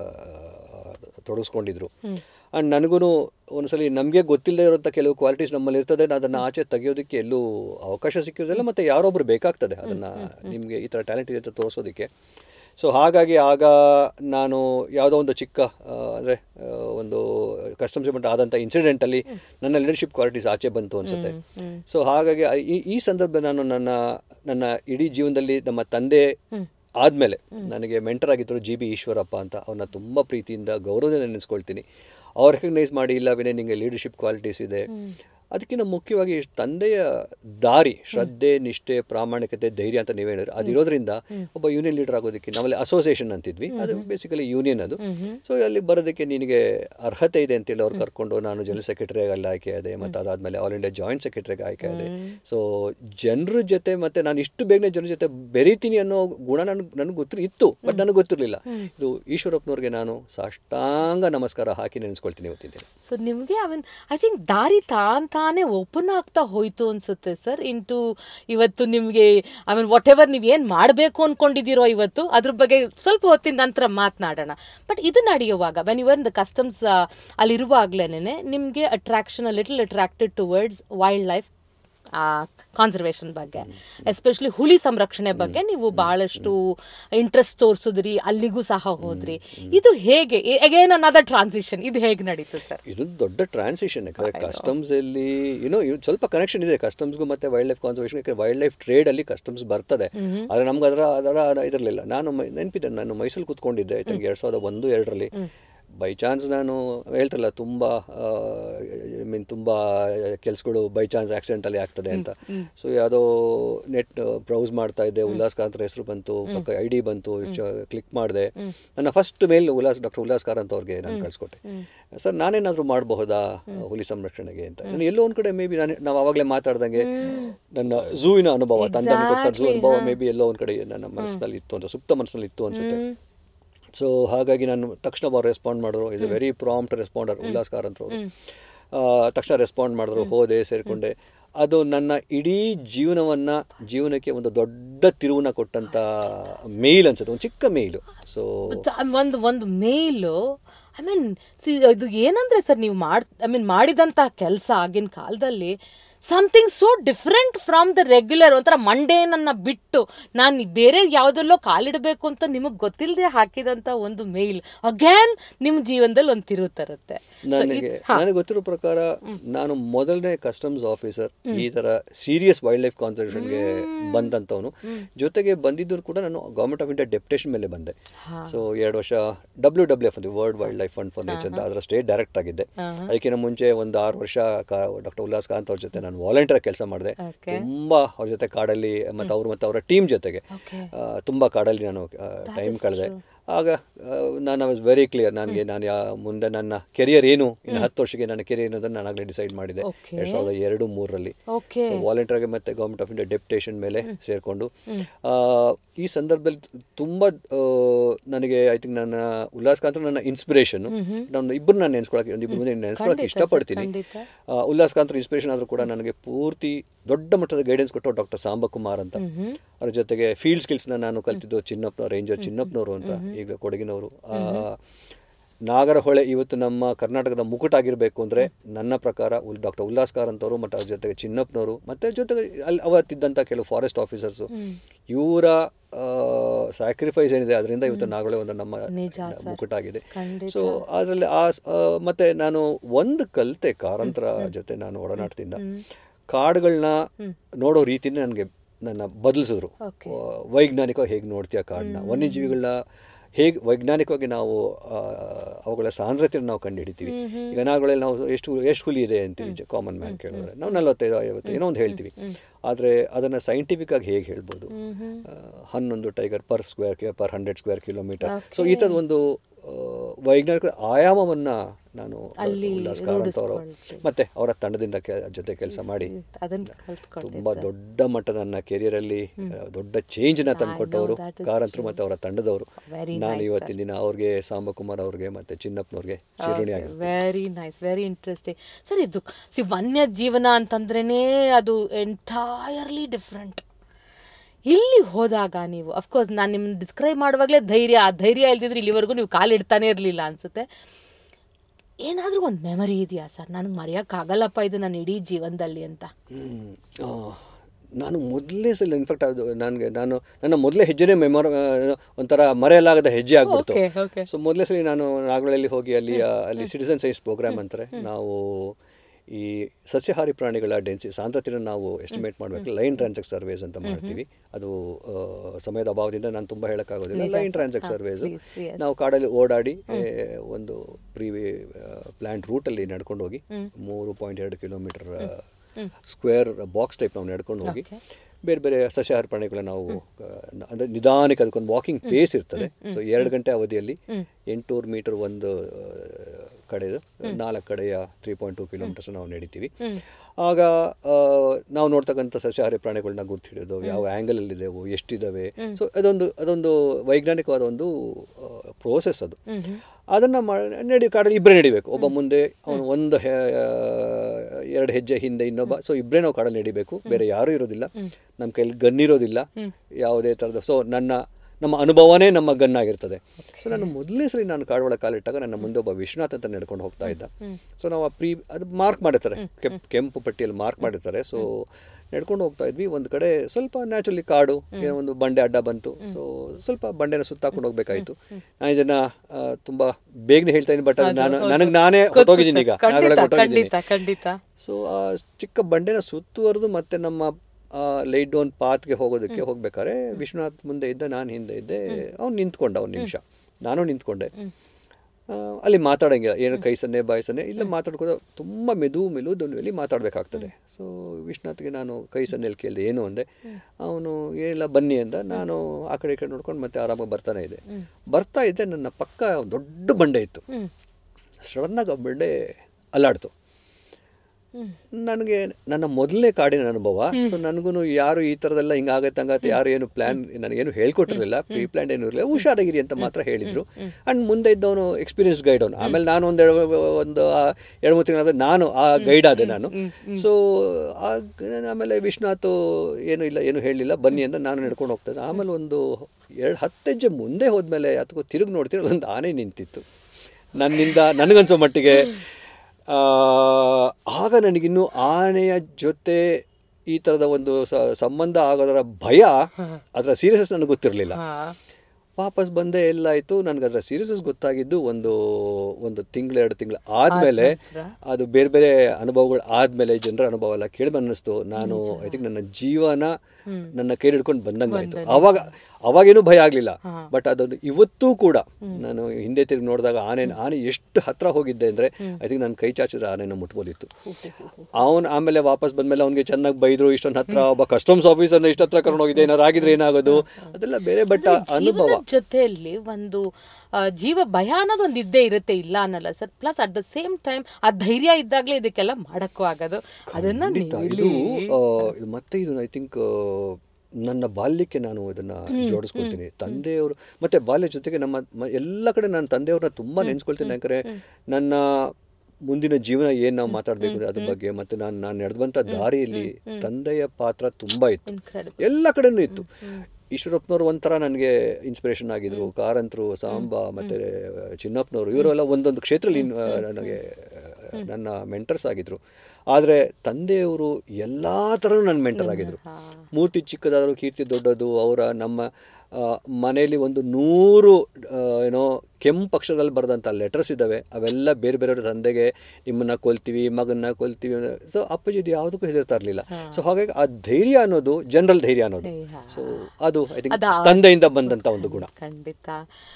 ತೊಡಗಿಸ್ಕೊಂಡಿದ್ರು. ಆ್ಯಂಡ್ ನನಗೂ ಒಂದ್ಸಲಿ ನಮಗೆ ಗೊತ್ತಿಲ್ಲದೆ ಇರೋಂಥ ಕೆಲವು ಕ್ವಾಲಿಟೀಸ್ ನಮ್ಮಲ್ಲಿ ಇರ್ತದೆ, ಅದನ್ನು ಆಚೆ ತೆಗೆಯೋದಕ್ಕೆ ಎಲ್ಲೂ ಅವಕಾಶ ಸಿಕ್ಕಿರೋದಿಲ್ಲ, ಮತ್ತು ಯಾರೊಬ್ಬರು ಬೇಕಾಗ್ತದೆ ಅದನ್ನು ನಿಮಗೆ ಈ ಥರ ಟ್ಯಾಲೆಂಟ್ ಇದೆ ಅಂತ ತೋರಿಸೋದಕ್ಕೆ. ಸೊ ಹಾಗಾಗಿ ಆಗ ನಾನು ಯಾವುದೋ ಒಂದು ಚಿಕ್ಕ ಅಂದರೆ ಒಂದು ಕಸ್ಟಮ್ಸ್ ಡಿಪಾರ್ಟ್ಮೆಂಟ್ ಆದಂಥ ಇನ್ಸಿಡೆಂಟಲ್ಲಿ ನನ್ನ ಲೀಡರ್ಶಿಪ್ ಕ್ವಾಲಿಟೀಸ್ ಆಚೆ ಬಂತು ಅನಿಸುತ್ತೆ. ಸೊ ಹಾಗಾಗಿ ಈ ಈ ಸಂದರ್ಭ ನಾನು ನನ್ನ ನನ್ನ ಇಡೀ ಜೀವನದಲ್ಲಿ ನಮ್ಮ ತಂದೆ ಆದಮೇಲೆ ನನಗೆ ಮೆಂಟರ್ ಆಗಿದ್ದರು ಜಿ ಬಿ ಈಶ್ವರಪ್ಪ ಅಂತ. ಅವ್ರನ್ನ ತುಂಬ ಪ್ರೀತಿಯಿಂದ ಗೌರವದಿಂದ ನೆನೆಸ್ಕೊಳ್ತೀನಿ. ಅವ್ರು ರೆಕಗ್ನೈಸ್ ಮಾಡಿ, ಇಲ್ಲ ವಿನಯ್ ನಿಮಗೆ ಲೀಡರ್ಶಿಪ್ ಕ್ವಾಲಿಟೀಸ್ ಇದೆ. ಅದಕ್ಕಿಂತ ಮುಖ್ಯವಾಗಿ ತಂದೆಯ ದಾರಿ, ಶ್ರದ್ಧೆ, ನಿಷ್ಠೆ, ಪ್ರಾಮಾಣಿಕತೆ, ಧೈರ್ಯ ಅಂತ ನೀವೇ ಹೇಳಿದ್ರೆ ಅದಿರೋದ್ರಿಂದ ಒಬ್ಬ ಯೂನಿಯನ್ ಲೀಡರ್ ಆಗೋದಕ್ಕೆ, ನಾವೆಲ್ಲ ಅಸೋಸಿಯೇಷನ್ ಅಂತಿದ್ವಿ, ಅದು ಬೇಸಿಕಲಿ ಯೂನಿಯನ್ ಅದು. ಸೊ ಅಲ್ಲಿ ಬರೋದಕ್ಕೆ ನಿನಗೆ ಅರ್ಹತೆ ಇದೆ ಅಂತೇಳಿ ಅವ್ರು ಕರ್ಕೊಂಡು ನಾನು ಜನರಲ್ ಸೆಕ್ರೆಟರಿಯಾಗಿ ಅಲ್ಲಿ ಆಯ್ಕೆ ಆದೆ, ಮತ್ತು ಅದಾದಮೇಲೆ ಆಲ್ ಇಂಡಿಯಾ ಜಾಯಿಂಟ್ ಸೆಕ್ರೆಟರಿಗೆ ಆಯ್ಕೆ ಆದೆ. ಸೊ ಜನರ ಜೊತೆ ಮತ್ತು ನಾನು ಇಷ್ಟು ಬೇಗನೆ ಜನರ ಜೊತೆ ಬೆರೀತೀನಿ ಅನ್ನೋ ಗುಣ ನನಗೆ ನನಗೆ ಗೊತ್ತಿರ ಇತ್ತು, ಬಟ್ ನನಗೆ ಗೊತ್ತಿರಲಿಲ್ಲ. ಇದು ಈಶ್ವರಪ್ಪನವ್ರಿಗೆ ನಾನು ಸಾಷ್ಟಾಂಗ ನಮಸ್ಕಾರ ಹಾಕಿ ನೆನೆಸ್ಕೊಳ್ತೀನಿ ಇವತ್ತಿದ್ದೇನೆ. ಸೊ ನಿಮಗೆ ಅವನ್ ಐ ಥಿಂಕ್ ದಾರಿ ತಾನ್ ತಾನೇ ಓಪನ್ ಆಗ್ತಾ ಹೋಯ್ತು ಅನ್ಸುತ್ತೆ ಸರ್ ಇಂಟು ಇವತ್ತು ನಿಮಗೆ ಐ ಮೀನ್ ವಾಟ್ ಎವರ್ ನೀವು ಏನು ಮಾಡಬೇಕು ಅಂದ್ಕೊಂಡಿದ್ದೀರೋ ಇವತ್ತು ಅದ್ರ ಬಗ್ಗೆ ಸ್ವಲ್ಪ ಹೊತ್ತಿನ ನಂತರ ಮಾತನಾಡೋಣ. ಬಟ್ ಇದು ನಡೆಯುವಾಗ when you are in the customs ಅಲ್ಲಿರುವಾಗಲೇ ನಿಮಗೆ attraction little attracted towards wildlife conservation ಬಗ್ಗೆ, ಎಸ್ಪೆಷಲಿ ಹುಲಿ ಸಂರಕ್ಷಣೆ ಬಗ್ಗೆ ನೀವು ಬಹಳಷ್ಟು ಇಂಟ್ರೆಸ್ಟ್ ತೋರಿಸಿದ್ರಿ, ಅಲ್ಲಿಗೂ ಸಹ ಹೋದ್ರಿ. ಇದು ಹೇಗೆ ಅಗೇನ್ ಅನದರ್ ಟ್ರಾನ್ಸಿಷನ್, ಇದು ಹೇಗೆ ನಡೀತು ಸರ್? ಇದು ದೊಡ್ಡ ಟ್ರಾನ್ಸಿಷನ್. ಯಾಕಂದ್ರೆ ಕಸ್ಟಮ್ಸ್ ಅಲ್ಲಿ ಏನೋ ಸ್ವಲ್ಪ ಕನೆಕ್ಷನ್ ಇದೆ ಕಸ್ಟಮ್ಸ್ಗೂ ಮತ್ತೆ ವೈಲ್ಡ್ ಲೈಫ್ ಕಾನ್ಸರ್ವೇಷನ್. ಯಾಕಂದ್ರೆ ವೈಲ್ಡ್ ಲೈಫ್ ಟ್ರೇಡ್ ಅಲ್ಲಿ ಕಸ್ಟಮ್ಸ್ ಬರ್ತದೆ, ಆದ್ರೆ ನಮ್ಗೆ ಅದರ ಅದರ ಇದಿರಲಿಲ್ಲ. ನಾನು ನೆನಪಿದ್ದೆ, ನಾನು ಮೈಸೂರು ಕೂತ್ಕೊಂಡಿದ್ದೆ ಐ ಥಿಂಕ್ ಎರಡ್ ಸಾವಿರದ ಒಂದು ಎರಡರಲ್ಲಿ. ಬೈ ಚಾನ್ಸ್ ನಾನು ಹೇಳ್ತಾರಲ್ಲ ತುಂಬ ಐ ಮೀನ್ ತುಂಬ ಕೆಲಸಗಳು ಬೈ ಚಾನ್ಸ್ ಆಕ್ಸಿಡೆಂಟಲ್ಲಿ ಆಗ್ತದೆ ಅಂತ. ಸೊ ಯಾವುದೋ ನೆಟ್ ಬ್ರೌಸ್ ಮಾಡ್ತಾ ಇದ್ದೆ, ಉಲ್ಲಾಸ್ ಕಾಂತ್ ಹೆಸರು ಬಂತು, ಪಕ್ಕ ಐ ಡಿ ಬಂತು, ಕ್ಲಿಕ್ ಮಾಡಿದೆ. ನನ್ನ first mail Ullas doctor Ullas Karanth ಅವ್ರಿಗೆ ನಾನು ಕಳಿಸ್ಕೊಟ್ಟೆ, ಸರ್ ನಾನೇನಾದರೂ ಮಾಡಬಹುದಾ ಹುಲಿ ಸಂರಕ್ಷಣೆಗೆ ಅಂತ. ನಾನು ಎಲ್ಲೋ ಒಂದು ಕಡೆ ಮೇ ಬಿ ನಾನು ನಾವು ಆವಾಗಲೇ ಮಾತಾಡ್ದಂಗೆ ನನ್ನ ಝೂವಿನ ಅನುಭವ, ತಂದೆ ಕೊಟ್ಟ ಝೂ ಅನುಭವ ಮೇ ಬಿ ಎಲ್ಲೋ ಒಂದು ಕಡೆ ನನ್ನ ಮನಸ್ಸಿನಲ್ಲಿ ಇತ್ತು ಅಂತ, ಸುಪ್ತ ಮನಸ್ಸಿನಲ್ಲಿ ಇತ್ತು ಅನ್ಸುತ್ತೆ. ಸೊ ಹಾಗಾಗಿ ನಾನು ತಕ್ಷಣ ಅವ್ರು ರೆಸ್ಪಾಂಡ್ ಮಾಡಿದ್ರು. Is a very prompt responder Ullas Karanth ಅವರು. ತಕ್ಷಣ ರೆಸ್ಪಾಂಡ್ ಮಾಡಿದ್ರು, ಹೋದೆ, ಸೇರಿಕೊಂಡೆ. ಅದು ನನ್ನ ಇಡೀ ಜೀವನವನ್ನು ಜೀವನಕ್ಕೆ ಒಂದು ದೊಡ್ಡ ತಿರುವನ್ನ ಕೊಟ್ಟಂಥ ಮೇಲ್ ಅನ್ಸುತ್ತೆ, ಒಂದು ಚಿಕ್ಕ ಮೇಲು. ಸೊ ಒಂದು ಒಂದು ಮೇಲು ಐ ಮೀನ್ ಸಿ ಇದು ಏನಂದರೆ ಸರ್, ನೀವು ಮಾಡಿ ಐ ಮೀನ್ ಮಾಡಿದಂಥ ಕೆಲಸ ಆಗಿನ ಕಾಲದಲ್ಲಿ something so different from the regular. ಒಂಥರ ಮಂಡೇನನ್ನ ಬಿಟ್ಟು ನಾನು ಬೇರೆ ಯಾವುದೆಲ್ಲೋ ಕಾಲಿಡಬೇಕು ಅಂತ ನಿಮಗೆ ಗೊತ್ತಿಲ್ಲದೆ ಹಾಕಿದಂಥ ಒಂದು ಮೇಲ್ ಅಗೇನ್ ನಿಮ್ಮ ಜೀವನದಲ್ಲಿ ಒಂದು ತಿರುವು ತರುತ್ತೆ. ನನಗೆ ನನಗೆ ಗೊತ್ತಿರೋ ಪ್ರಕಾರ ನಾನು ಮೊದಲನೇ ಕಸ್ಟಮ್ಸ್ ಆಫೀಸರ್ ಈ ಥರ ಸೀರಿಯಸ್ ವೈಲ್ಡ್ ಲೈಫ್ ಕಾನ್ಸರ್ವೇಷನ್ಗೆ ಬಂದಂಥವನು. ಜೊತೆಗೆ ಬಂದಿದ್ದು ಕೂಡ ನಾನು ಗೌರ್ಮೆಂಟ್ ಆಫ್ ಇಂಡಿಯಾ ಡೆಪ್ಯುಟೇಷನ್ ಮೇಲೆ ಬಂದೆ. ಸೊ ಎರಡು ವರ್ಷ W W F world wildlife fund for nature ಅಂತ ಅದರ ಸ್ಟೇಟ್ ಡೈರೆಕ್ಟರ್ ಆಗಿದ್ದೆ. ಅದಕ್ಕಿಂತ ಮುಂಚೆ ಒಂದು ಆರು ವರ್ಷ ಡಾಕ್ಟರ್ ಉಲ್ಲಾಸ್ ಕಾಂತ್ ಅವ್ರ ಜೊತೆ ನಾನು ವಾಲಂಟಿಯರ್ ಕೆಲಸ ಮಾಡಿದೆ. ತುಂಬಾ ಅವ್ರ ಜೊತೆ ಕಾಡಲ್ಲಿ ಮತ್ತು ಅವ್ರು ಮತ್ತು ಅವರ ಟೀಮ್ ಜೊತೆಗೆ ತುಂಬಾ ಕಾಡಲ್ಲಿ ನಾನು ಟೈಮ್ ಕಳೆದೆ. ಆಗ ನಾನು ಐ ವಾಸ್ ವೆರಿ ಕ್ಲಿಯರ್, ನನಗೆ ನಾನು ಯಾ ಮುಂದೆ ನನ್ನ ಕೆರಿಯರ್ ಏನು, ಇನ್ನು ಹತ್ತು ವರ್ಷಕ್ಕೆ ನನ್ನ ಕೆರಿಯರ್ ಏನೋದನ್ನು ನಾನು ಆಗಲೇ ಡಿಸೈಡ್ ಮಾಡಿದೆ ಎರಡು ಸಾವಿರದ ಎರಡು ಮೂರರಲ್ಲಿ. ಸೊ ವಾಲಂಟಿಯರ್ಗೆ ಮತ್ತು ಗೌರ್ಮೆಂಟ್ ಆಫ್ ಇಂಡಿಯಾ ಡೆಪ್ಯುಟೇಷನ್ ಮೇಲೆ ಸೇರಿಕೊಂಡು ಈ ಸಂದರ್ಭದಲ್ಲಿ ತುಂಬ ನನಗೆ ಐ ಥಿಂಕ್ ನನ್ನ ಉಲ್ಲಾಸ್ ಕಾಂತ್ ನನ್ನ ಇನ್ಸ್ಪಿರೇಷನು. ನಾನು ಇಬ್ಬರು ನಾನು ನೆನೆಸ್ಕೊಳಕ್ಕೆ ಒಂದು ಇಬ್ಬರು ಮುಂದೆ ನೆನೆಸ್ಕೊಳಕ್ಕೆ ಇಷ್ಟಪಡ್ತೀನಿ. ಉಲ್ಲಾಸ್ ಕಾಂತ್ ಇನ್ಸ್ಪಿರೇಷನ್ ಆದರೂ ಕೂಡ ನನಗೆ ಪೂರ್ತಿ ದೊಡ್ಡ ಮಟ್ಟದ ಗೈಡೆನ್ಸ್ ಕೊಟ್ಟು ಡಾಕ್ಟರ್ ಸಾಂಬ ಕುಮಾರ್ ಅಂತ, ಅವ್ರ ಜೊತೆಗೆ ಫೀಲ್ಡ್ ಸ್ಕಿಲ್ಸ್ನ ನಾನು ಕಲ್ತಿದ್ದು ಚಿನ್ನಪ್ಪನವ್ರು, ರೇಂಜರ್ ಚಿನ್ನಪ್ಪನವರು ಅಂತ, ಈಗ ಕೊಡಗಿನವರು. ನಾಗರಹೊಳೆ ಇವತ್ತು ನಮ್ಮ ಕರ್ನಾಟಕದ ಮುಕುಟಾಗಿರಬೇಕು ಅಂದರೆ ನನ್ನ ಪ್ರಕಾರ ಉಲ್ ಡಾಕ್ಟರ್ ಉಲ್ಲಾಸ್ ಕಾಂತ್ ಅವರು ಮತ್ತು ಅವ್ರ ಜೊತೆಗೆ ಚಿನ್ನಪ್ಪನವರು ಮತ್ತು ಜೊತೆಗೆ ಅಲ್ಲಿ ಅವತ್ತಿದ್ದಂಥ ಕೆಲವು ಫಾರೆಸ್ಟ್ ಆಫೀಸರ್ಸು, ಇವರ ಸ್ಯಾಕ್ರಿಫೈಸ್ ಏನಿದೆ ಅದರಿಂದ ಇವತ್ತು ನಾಗರಹೊಳೆ ಒಂದು ನಮ್ಮ ಮುಕುಟಾಗಿದೆ. ಸೊ ಅದರಲ್ಲಿ ಆ ಮತ್ತು ನಾನು ಒಂದು ಕಲಿತೆ ಕಾರಂತರ ಜೊತೆ ನಾನು ಒಡನಾಟದಿಂದ ಕಾಡುಗಳನ್ನ ನೋಡೋ ರೀತಿನೇ ನನಗೆ ನನ್ನ ಬದಲಿಸಿದ್ರು. ವೈಜ್ಞಾನಿಕವಾಗಿ ಹೇಗೆ ನೋಡ್ತೀಯ ಕಾಡನ್ನ, ವನ್ಯಜೀವಿಗಳನ್ನ ಹೇಗೆ ವೈಜ್ಞಾನಿಕವಾಗಿ ನಾವು ಅವುಗಳ ಸಾಂದ್ರತೆಯನ್ನು ನಾವು ಕಂಡು ಹಿಡಿತೀವಿ. ಈಗ ನಾಗಳಲ್ಲಿ ನಾವು ಎಷ್ಟು ಎಷ್ಟು ಹುಲಿ ಇದೆ ಅಂತೀವಿ, ಕಾಮನ್ ಮ್ಯಾನ್ ಕೇಳಿದ್ರೆ ನಾವು ನಲ್ವತ್ತೈದು ಐವತ್ತು ಏನೋ ಒಂದು ಹೇಳ್ತೀವಿ. ಆದರೆ ಅದನ್ನು ಸೈಂಟಿಫಿಕ್ ಆಗಿ ಹೇಗೆ ಹೇಳ್ಬೋದು, ಹನ್ನೊಂದು tiger per square per hundred square kilometre. So ಈ ಥರದ ಒಂದು ವೈಜ್ಞಾನಿಕ ಆಯಾಮವನ್ನು ನಾನು ಉಲ್ಲಾಸ್ ಕಾಂತ್ ಅವರು ಮತ್ತು ಅವರ ತಂಡದಿಂದ ಜೊತೆ ಕೆಲಸ ಮಾಡಿ ತುಂಬ ದೊಡ್ಡ ಮಟ್ಟದ ನನ್ನ ಕೆರಿಯರಲ್ಲಿ ದೊಡ್ಡ ಚೇಂಜ್ನ ತಂದುಕೊಟ್ಟವರು ಕಾರಂತರು ಮತ್ತು ಅವರ ತಂಡದವರು. ನಾನು ಇವತ್ತಿನ ದಿನ ಅವ್ರಿಗೆ, ಸಾಂಬ ಕುಮಾರ್ ಅವ್ರಿಗೆ ಮತ್ತು ಚಿನ್ನಪ್ಪನವ್ರಿಗೆ ಚಿರುಣಿ ಆಗಿರ್ತೀನಿ. Very nice, very interesting. Sir, ಇದು ಸಿ ವನ್ಯ ಜೀವನ ಅಂತಂದ್ರೇ ಅದು ಎಂಟೈರ್ಲಿ ಡಿಫ್ರೆಂಟ್. ಇಲ್ಲಿ ಹೋದಾಗ ನೀವು ಅಫ್ಕೋರ್ಸ್ ನಾನು ನಿಮ್ಮನ್ನು ಡಿಸ್ಕ್ರೈಬ್ ಮಾಡುವಾಗಲೇ ಧೈರ್ಯ ಆ ಧೈರ್ಯ ಇಲ್ದಿದ್ರೆ ಇಲ್ಲಿವರೆಗೂ ನೀವು ಕಾಲಿಡ್ತಾನೆ ಇರಲಿಲ್ಲ ಅನಿಸುತ್ತೆ. ಏನಾದರೂ ಒಂದು ಮೆಮರಿ ಇದೆಯಾ ಸರ್, ನನಗೆ ಮರೆಯೋಕ್ಕಾಗಲ್ಲಪ್ಪ ಇದು ನನ್ನ ಇಡೀ ಜೀವನದಲ್ಲಿ ಅಂತ? ನಾನು ಮೊದಲನೇ ಸಲ ಇನ್ಫ್ಯಾಕ್ಟ್ ಅದು ನನಗೆ ನಾನು ನನ್ನ ಮೊದಲೇ ಹೆಜ್ಜೆನೇ ಮೆಮೊರ ಒಂಥರ ಮರೆಯಲಾಗದ ಹೆಜ್ಜೆ ಆಗ್ಬಿಡ್ತು. ಸೊ ಮೊದಲೇ ಸಲ ನಾನು ನಾಗರಹೊಳೆಯಲ್ಲಿ ಹೋಗಿ ಅಲ್ಲಿ ಅಲ್ಲಿ ಸಿಟಿಸನ್ ಸೈನ್ಸ್ ಪ್ರೋಗ್ರಾಮ್ ಅಂತಾರೆ, ನಾವು ಈ ಸಸ್ಯಾಹಾರಿ ಪ್ರಾಣಿಗಳ ಡೆನ್ಸಿ ಸಾಂದ್ರತೆಯನ್ನು ನಾವು ಎಸ್ಟಿಮೇಟ್ ಮಾಡಬೇಕು. ಲೈನ್ ಟ್ರಾನ್ಸಾಕ್ಟ್ ಸರ್ವೇಸ್ ಅಂತ ಮಾಡ್ತೀವಿ. ಅದು ಸಮಯದ ಅಭಾವದಿಂದ ನಾನು ತುಂಬ ಹೇಳೋಕ್ಕಾಗೋದಿಲ್ಲ. ಲೈನ್ ಟ್ರಾನ್ಸಾಕ್ಟ್ ಸರ್ವೇಸು ನಾವು ಕಾಡಲ್ಲಿ ಓಡಾಡಿ ಒಂದು ಪ್ರೀ ಪ್ಲ್ಯಾಂಟ್ ರೂಟಲ್ಲಿ ನಡ್ಕೊಂಡು ಹೋಗಿ ಮೂರು ಪಾಯಿಂಟ್ ಎರಡು ಕಿಲೋಮೀಟರ್ ಸ್ಕ್ವೇರ್ ಬಾಕ್ಸ್ ಟೈಪ್ ನಾವು ನಡ್ಕೊಂಡು ಹೋಗಿ ಬೇರೆ ಬೇರೆ ಸಸ್ಯಾಹಾರಿ ಪ್ರಾಣಿಗಳನ್ನ ನಾವು ಅಂದರೆ ನಿಧಾನಕ್ಕೆ ಅದಕ್ಕೊಂದು ವಾಕಿಂಗ್ ಪೇಸ್ ಇರ್ತದೆ. ಸೊ ಎರಡು ಗಂಟೆ ಅವಧಿಯಲ್ಲಿ ಎಂಟುನೂರು ಮೀಟರ್ ಒಂದು ಕಡೆದು ನಾಲ್ಕು ಕಡೆಯ ತ್ರೀ ಪಾಯಿಂಟ್ ಟು ಕಿಲೋಮೀಟರ್ಸ್ ನಾವು ನಡೀತೀವಿ. ಆಗ ನಾವು ನೋಡ್ತಕ್ಕಂಥ ಸಸ್ಯಾಹಾರಿ ಪ್ರಾಣಿಗಳನ್ನ ಗುರ್ತು ಹಿಡಿಯೋದು, ಯಾವ ಆ್ಯಂಗಲಲ್ಲಿದ್ದೆವು, ಎಷ್ಟಿದ್ದಾವೆ. ಸೊ ಅದೊಂದು ಅದೊಂದು ವೈಜ್ಞಾನಿಕವಾದ ಒಂದು ಪ್ರೋಸೆಸ್ ಅದು. ಅದನ್ನು ನಡಿ ಕಾಡಲ್ಲಿ ಇಬ್ಬರೇ ನಡಿಬೇಕು. ಒಬ್ಬ ಮುಂದೆ ಅವನು ಒಂದು ಎರಡು ಹೆಜ್ಜೆ ಹಿಂದೆ ಇನ್ನೊಬ್ಬ. ಸೊ ಇಬ್ಬರೇ ನಾವು ಕಾಡಲ್ಲಿ ನಡಿಬೇಕು, ಬೇರೆ ಯಾರೂ ಇರೋದಿಲ್ಲ, ನಮ್ಮ ಕೈಯಲ್ಲಿ ಗನ್ ಇರೋದಿಲ್ಲ ಯಾವುದೇ ಥರದ. ಸೊ ನನ್ನ ನಮ್ಮ ಅನುಭವನೇ ನಮ್ಮ ಗನ್ ಆಗಿರ್ತದೆ. ಸೊ ನಾನು ಮೊದಲನೇ ಸಲ ನಾನು ಕಾಡೊಳಗೆ ಕಾಲಿಟ್ಟಾಗ ನನ್ನ ಮುಂದೆ ಒಬ್ಬ ವಿಶ್ವನಾಥ್ ಅಂತ ನಡ್ಕೊಂಡು ಹೋಗ್ತಾ ಇದ್ದ. ಸೊ ನಾವು ಆ ಪ್ರೀ ಅದು ಮಾರ್ಕ್ ಮಾಡಿರ್ತಾರೆ, ಕೆಂಪ್ ಕೆಂಪು ಪಟ್ಟಿಯಲ್ಲಿ ಮಾರ್ಕ್ ಮಾಡಿರ್ತಾರೆ. ಸೊ ನಡ್ಕೊಂಡು ಹೋಗ್ತಾ ಇದ್ವಿ. ಒಂದು ಕಡೆ ಸ್ವಲ್ಪ ನ್ಯಾಚುರಲಿ ಕಾಡು, ಏನೋ ಒಂದು ಬಂಡೆ ಅಡ್ಡ ಬಂತು. ಸೊ ಸ್ವಲ್ಪ ಬಂಡೆನ ಸುತ್ತಾಕೊಂಡು ಹೋಗ್ಬೇಕಾಯ್ತು. ನಾನು ಇದನ್ನು ತುಂಬ ಬೇಗನೆ ಹೇಳ್ತಾ ಇದ್ದೀನಿ, ಬಟ್ ಅದು ನಾನು ನನಗೆ ನಾನೇ ಹೊಟ್ಟೋಗಿದ್ದೀನಿ ಈಗ ನಾಗರೊಳಗೆ ಹೊಟ್ಟೋಗಿದ್ದೀನಿ. ಸೊ ಆ ಚಿಕ್ಕ ಬಂಡೆನ ಸುತ್ತುವರೆದು ಮತ್ತೆ ನಮ್ಮ ಲೈಟ್ ಡೌನ್ ಪಾತ್ಗೆ ಹೋಗೋದಕ್ಕೆ ಹೋಗ್ಬೇಕಾದ್ರೆ ವಿಶ್ವನಾಥ್ ಮುಂದೆ ಇದ್ದ, ನಾನು ಹಿಂದೆ ಇದ್ದೆ. ಅವ್ನು ನಿಂತ್ಕೊಂಡ ಒಂದು ನಿಮಿಷ, ನಾನು ನಿಂತ್ಕೊಂಡೆ. ಅಲ್ಲಿ ಮಾತಾಡೋಂಗಿಲ್ಲ, ಏನು ಕೈ ಸನ್ನೆ ಬಾಯಿ ಸನ್ನೆ ಇಲ್ಲ, ಮಾತಾಡ್ಕೊಂಡು ತುಂಬ ಮೆದು ಮೆಲು ಧ್ವನಿಯಲ್ಲಿ ಮಾತಾಡಬೇಕಾಗ್ತದೆ. ಸೊ ವಿಶ್ವನಾಥ್ಗೆ ನಾನು ಕೈ ಸನ್ನೆಯಲ್ಲಿ ಕೇಳಿದೆ, ಏನು ಅಂದೆ. ಅವನು ಏನಿಲ್ಲ ಬನ್ನಿ ಅಂದ. ನಾನು ಆ ಕಡೆ ಈ ಕಡೆ ನೋಡ್ಕೊಂಡು ಮತ್ತೆ ಆರಾಮಾಗಿ ಬರ್ತಾನೆ ಇದೆ. ಬರ್ತಾ ಇದ್ದೆ, ನನ್ನ ಪಕ್ಕ ದೊಡ್ಡ ಬಂಡೆ ಇತ್ತು. ಸಡನ್ನಾಗಿ ಆ ಬಂಡೆ ಅಲ್ಲಾಡ್ತು. ನನಗೆ ನನ್ನ ಮೊದಲನೇ ಕಾಡಿನ ಅನುಭವ. ಸೊ ನನಗೂ ಯಾರು ಈ ಥರದೆಲ್ಲ ಹಿಂಗಾಗತ್ತೆ ಹಂಗತ್ತೆ ಯಾರು ಏನು ಪ್ಲ್ಯಾನ್ ನನಗೇನು ಹೇಳ್ಕೊಟ್ಟಿರಲಿಲ್ಲ, ಪ್ರೀ ಪ್ಲ್ಯಾನ್ ಏನೂ ಇರಲಿಲ್ಲ. ಹುಷಾರಾಗಿರಿ ಅಂತ ಮಾತ್ರ ಹೇಳಿದರು. ಆ್ಯಂಡ್ ಮುಂದೆ ಇದ್ದವನು ಎಕ್ಸ್ಪೀರಿಯನ್ಸ್ ಗೈಡ್ ಅವನು. ಆಮೇಲೆ ನಾನು ಒಂದು ಒಂದು ಎರಡು ಮೂರು ತಿಂಗಳಾದ ನಾನು ಆ ಗೈಡ್ ಆದೆ ನಾನು. ಸೊ ಆಮೇಲೆ ವಿಶ್ವನಾಥ್ ಏನು ಇಲ್ಲ ಏನು ಹೇಳಲಿಲ್ಲ, ಬನ್ನಿ ಅಂತ ನಾನು ನಡ್ಕೊಂಡು ಹೋಗ್ತಾಯಿದ್ದೆ. ಆಮೇಲೆ ಒಂದು ಎರಡು ಹತ್ತು ಹೆಜ್ಜೆ ಮುಂದೆ ಹೋದ್ಮೇಲೆ ಅದಕ್ಕೂ ತಿರುಗಿ ನೋಡ್ತಿರೋ ಒಂದು ಆನೆ ನಿಂತಿತ್ತು. ನನ್ನಿಂದ ನನಗನ್ಸೋ ಮಟ್ಟಿಗೆ ಆಗ ನನಗಿನ್ನೂ ಆನೆಯ ಜೊತೆ ಈ ಥರದ ಒಂದು ಸಂಬಂಧ ಆಗೋದರ ಭಯ, ಅದರ ಸೀರಿಯಸ್ನೆಸ್ ನನಗೆ ಗೊತ್ತಿರಲಿಲ್ಲ. ವಾಪಸ್ ಬಂದೆ, ಎಲ್ಲ ಆಯಿತು. ನನಗೆ ಅದರ ಸೀರಿಯಸ್ನೆಸ್ ಗೊತ್ತಾಗಿದ್ದು ಒಂದು ಒಂದು ತಿಂಗಳು ಎರಡು ತಿಂಗಳು ಆದಮೇಲೆ, ಅದು ಬೇರೆ ಬೇರೆ ಅನುಭವಗಳು ಆದಮೇಲೆ, ಜನರ ಅನುಭವ ಎಲ್ಲ ಕೇಳಿ ಅನ್ನಿಸ್ತು. ನಾನು ಐ ಥಿಂಕ್ ನನ್ನ ಜೀವನ ನನ್ನ ಕೈ ಹಿಡ್ಕೊಂಡು ಬಂದಂಗೆ ಆಯಿತು. ಅವಾಗ ಅವಾಗೇನೂ ಭಯ ಆಗಲಿಲ್ಲ. ಬಟ್ ಅದೊಂದು ಇವತ್ತೂ ಕೂಡ ನಾನು ಹಿಂದೆ ತಿರುಗಿ ನೋಡಿದಾಗ ಆನೆ ಆನೆ ಎಷ್ಟು ಹತ್ರ ಹೋಗಿದ್ದೆ ಅಂದರೆ, ಐ ಥಿಂಕ್ ನಾನು ಕೈ ಚಾಚಿದ್ರೆ ಆನೆನ ಮುಟ್ಬೋದಿತ್ತು. ಅವನು ಆಮೇಲೆ ವಾಪಸ್ ಬಂದಮೇಲೆ ಅವ್ನಿಗೆ ಚೆನ್ನಾಗಿ ಬೈದರು, ಇಷ್ಟೊಂದು ಹತ್ರ ಒಬ್ಬ ಕಸ್ಟಮ್ಸ್ ಆಫೀಸರ್ನ ಇಷ್ಟ ಹತ್ರ ಕರ್ಕೊಂಡು ಹೋಗಿದ್ದೆ, ಏನಾರು ಆಗಿದ್ರೆ ಏನಾಗೋದು, ಅದೆಲ್ಲ ಬೇರೆ. ಬಟ್ ಅನುಭವ ಜೊತೆಯಲ್ಲಿ ಒಂದು ಜೀವ ಭಯ ಅನ್ನೋದು ಒಂದು ಇದ್ದೇ ಇರುತ್ತೆ, ಇಲ್ಲ ಅನ್ನಲ್ಲ sir. Plus at the same time ಆ ಧೈರ್ಯ ಇದ್ದಾಗಲೇ ಇದಕ್ಕೆಲ್ಲ ಮಾಡಕ್ಕೂ ಆಗೋದು. ಅದನ್ನ ಇದು ಮತ್ತೆ ಇದು ಐ ಥಿಂಕ್ ನನ್ನ ಬಾಲ್ಯಕ್ಕೆ ನಾನು ಇದನ್ನು ಜೋಡಿಸ್ಕೊಳ್ತೀನಿ. ತಂದೆಯವರು ಮತ್ತು ಬಾಲ್ಯ ಜೊತೆಗೆ ನಮ್ಮ ಎಲ್ಲ ಕಡೆ ನಾನು ತಂದೆಯವ್ರನ್ನ ತುಂಬ ನೆನೆಸ್ಕೊಳ್ತೀನಿ. ಯಾಕಂದರೆ ನನ್ನ ಮುಂದಿನ ಜೀವನ ಏನು ನಾವು ಮಾತಾಡಬೇಕು ಅದ್ರ ಬಗ್ಗೆ, ಮತ್ತು ನಾನು ನಾನು ನಡೆದಂಥ ದಾರಿಯಲ್ಲಿ ತಂದೆಯ ಪಾತ್ರ ತುಂಬ ಇತ್ತು, ಎಲ್ಲ ಕಡೆನೂ ಇತ್ತು. ಈಶ್ವರಪ್ಪನವರು ಒಂಥರ ನನಗೆ ಇನ್ಸ್ಪಿರೇಷನ್ ಆಗಿದ್ರು. ಕಾರಂತರು, ಸಾಂಬ ಮತ್ತು ಚಿನ್ನಪ್ಪನವರು, ಇವರೆಲ್ಲ ಒಂದೊಂದು ಕ್ಷೇತ್ರದಲ್ಲಿ ನನಗೆ ನನ್ನ ಮೆಂಟರ್ಸ್ ಆಗಿದ್ರು. ಆದರೆ ತಂದೆಯವರು ಎಲ್ಲ ಥರನೂ ನನ್ನ ಮೆಂಟರ್ ಆಗಿದ್ರು. ಮೂರ್ತಿ ಚಿಕ್ಕದಾದರೂ ಕೀರ್ತಿ ದೊಡ್ಡದು. ಅವರ ನಮ್ಮ ಮನೆಯಲ್ಲಿ ಒಂದು ನೂರು ಏನೋ ಕೆಂಪು ಅಕ್ಷರದಲ್ಲಿ ಬರೆದಂಥ ಲೆಟರ್ಸ್ ಇದ್ದಾವೆ. ಅವೆಲ್ಲ ಬೇರೆ ಬೇರೆಯವ್ರ ತಂದೆಗೆ, ನಿಮ್ಮನ್ನ ಕೊಲ್ತೀವಿ, ಮಗನ್ನ ಕೊಲ್ತೀವಿ. ಸೊ ಅಪ್ಪಾಜಿ ಇದು ಯಾವುದಕ್ಕೂ ಹೆದರ್ತಾ ಇರಲಿಲ್ಲ. ಸೊ ಹಾಗಾಗಿ ಆ ಧೈರ್ಯ ಅನ್ನೋದು ಜನರಲ್ ಧೈರ್ಯ ಅನ್ನೋದು, ಸೊ ಅದು ಐ ಥಿಂಕ್ ತಂದೆಯಿಂದ ಬಂದಂಥ ಒಂದು ಗುಣ. ಖಂಡಿತ.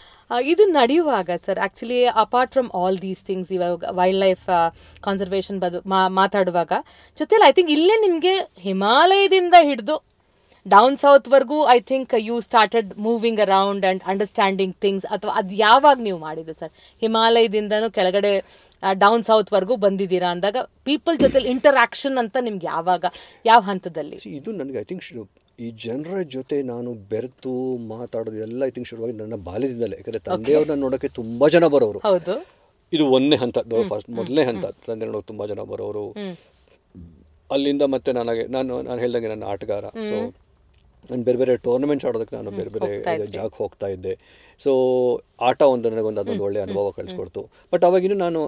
ಇದು ನಡೆಯುವಾಗ sir, actually apart from all these things, ಇವಾಗ ವೈಲ್ಡ್ ಲೈಫ್ ಕನ್ಸರ್ವೇಷನ್ ಬದು ಮಾತಾಡುವಾಗ ಜೊತೆಲಿ ಐ ಥಿಂಕ್ ಇಲ್ಲೇ ನಿಮಗೆ ಹಿಮಾಲಯದಿಂದ ಹಿಡಿದು ಡೌನ್ ಸೌತ್ವರೆಗೂ I think you started moving around and understanding things, ಅಥವಾ ಅದು ಯಾವಾಗ ನೀವು ಮಾಡಿದ್ದು ಸರ್? ಹಿಮಾಲಯದಿಂದನೂ ಕೆಳಗಡೆ ಡೌನ್ ಸೌತ್ವರೆಗೂ ಬಂದಿದ್ದೀರಾ ಅಂದಾಗ ಪೀಪಲ್ ಜೊತೆ ಇಂಟರಾಕ್ಷನ್ ಅಂತ ನಿಮ್ಗೆ ಯಾವಾಗ, ಯಾವ ಹಂತದಲ್ಲಿ? ಇದು ನನಗೆ ಐ ಥಿಂಕ್ ಈ ಜನರ ಜೊತೆ ನಾನು ಬೆರೆತು ಮಾತಾಡೋದು ಎಲ್ಲ ಐ ಥಿಂಕ್ ಶುರುವಾಗಿ ನನ್ನ ಬಾಲ್ಯದಿಂದಲೇ. ಯಾಕಂದರೆ ತಂದೆಯವ್ರನ್ನ ನೋಡೋಕ್ಕೆ ತುಂಬ ಜನ ಬರೋರು. ಹೌದು, ಇದು ಒಂದನೇ ಹಂತ, ಫಸ್ಟ್ ಮೊದಲನೇ ಹಂತ. ತಂದೆ ನೋಡೋಕೆ ತುಂಬ ಜನ ಬರೋರು. ಅಲ್ಲಿಂದ ಮತ್ತೆ ನನಗೆ ನಾನು ನಾನು ಹೇಳ್ದಂಗೆ ನನ್ನ ಆಟಗಾರ. ಸೊ ನಾನು ಬೇರೆ ಬೇರೆ ಟೂರ್ನಮೆಂಟ್ಸ್ ಆಡೋದಕ್ಕೆ ನಾನು ಬೇರೆ ಬೇರೆ ಜಾಗಕ್ಕೆ ಹೋಗ್ತಾ ಇದ್ದೆ. ಸೊ ಆಟ ಒಂದು ನನಗೊಂದು ಅದೊಂದು ಒಳ್ಳೆಯ ಅನುಭವ ಕಳಿಸ್ಕೊಡ್ತು. ಬಟ್ ಅವಾಗಿನ್ನೂ ನಾನು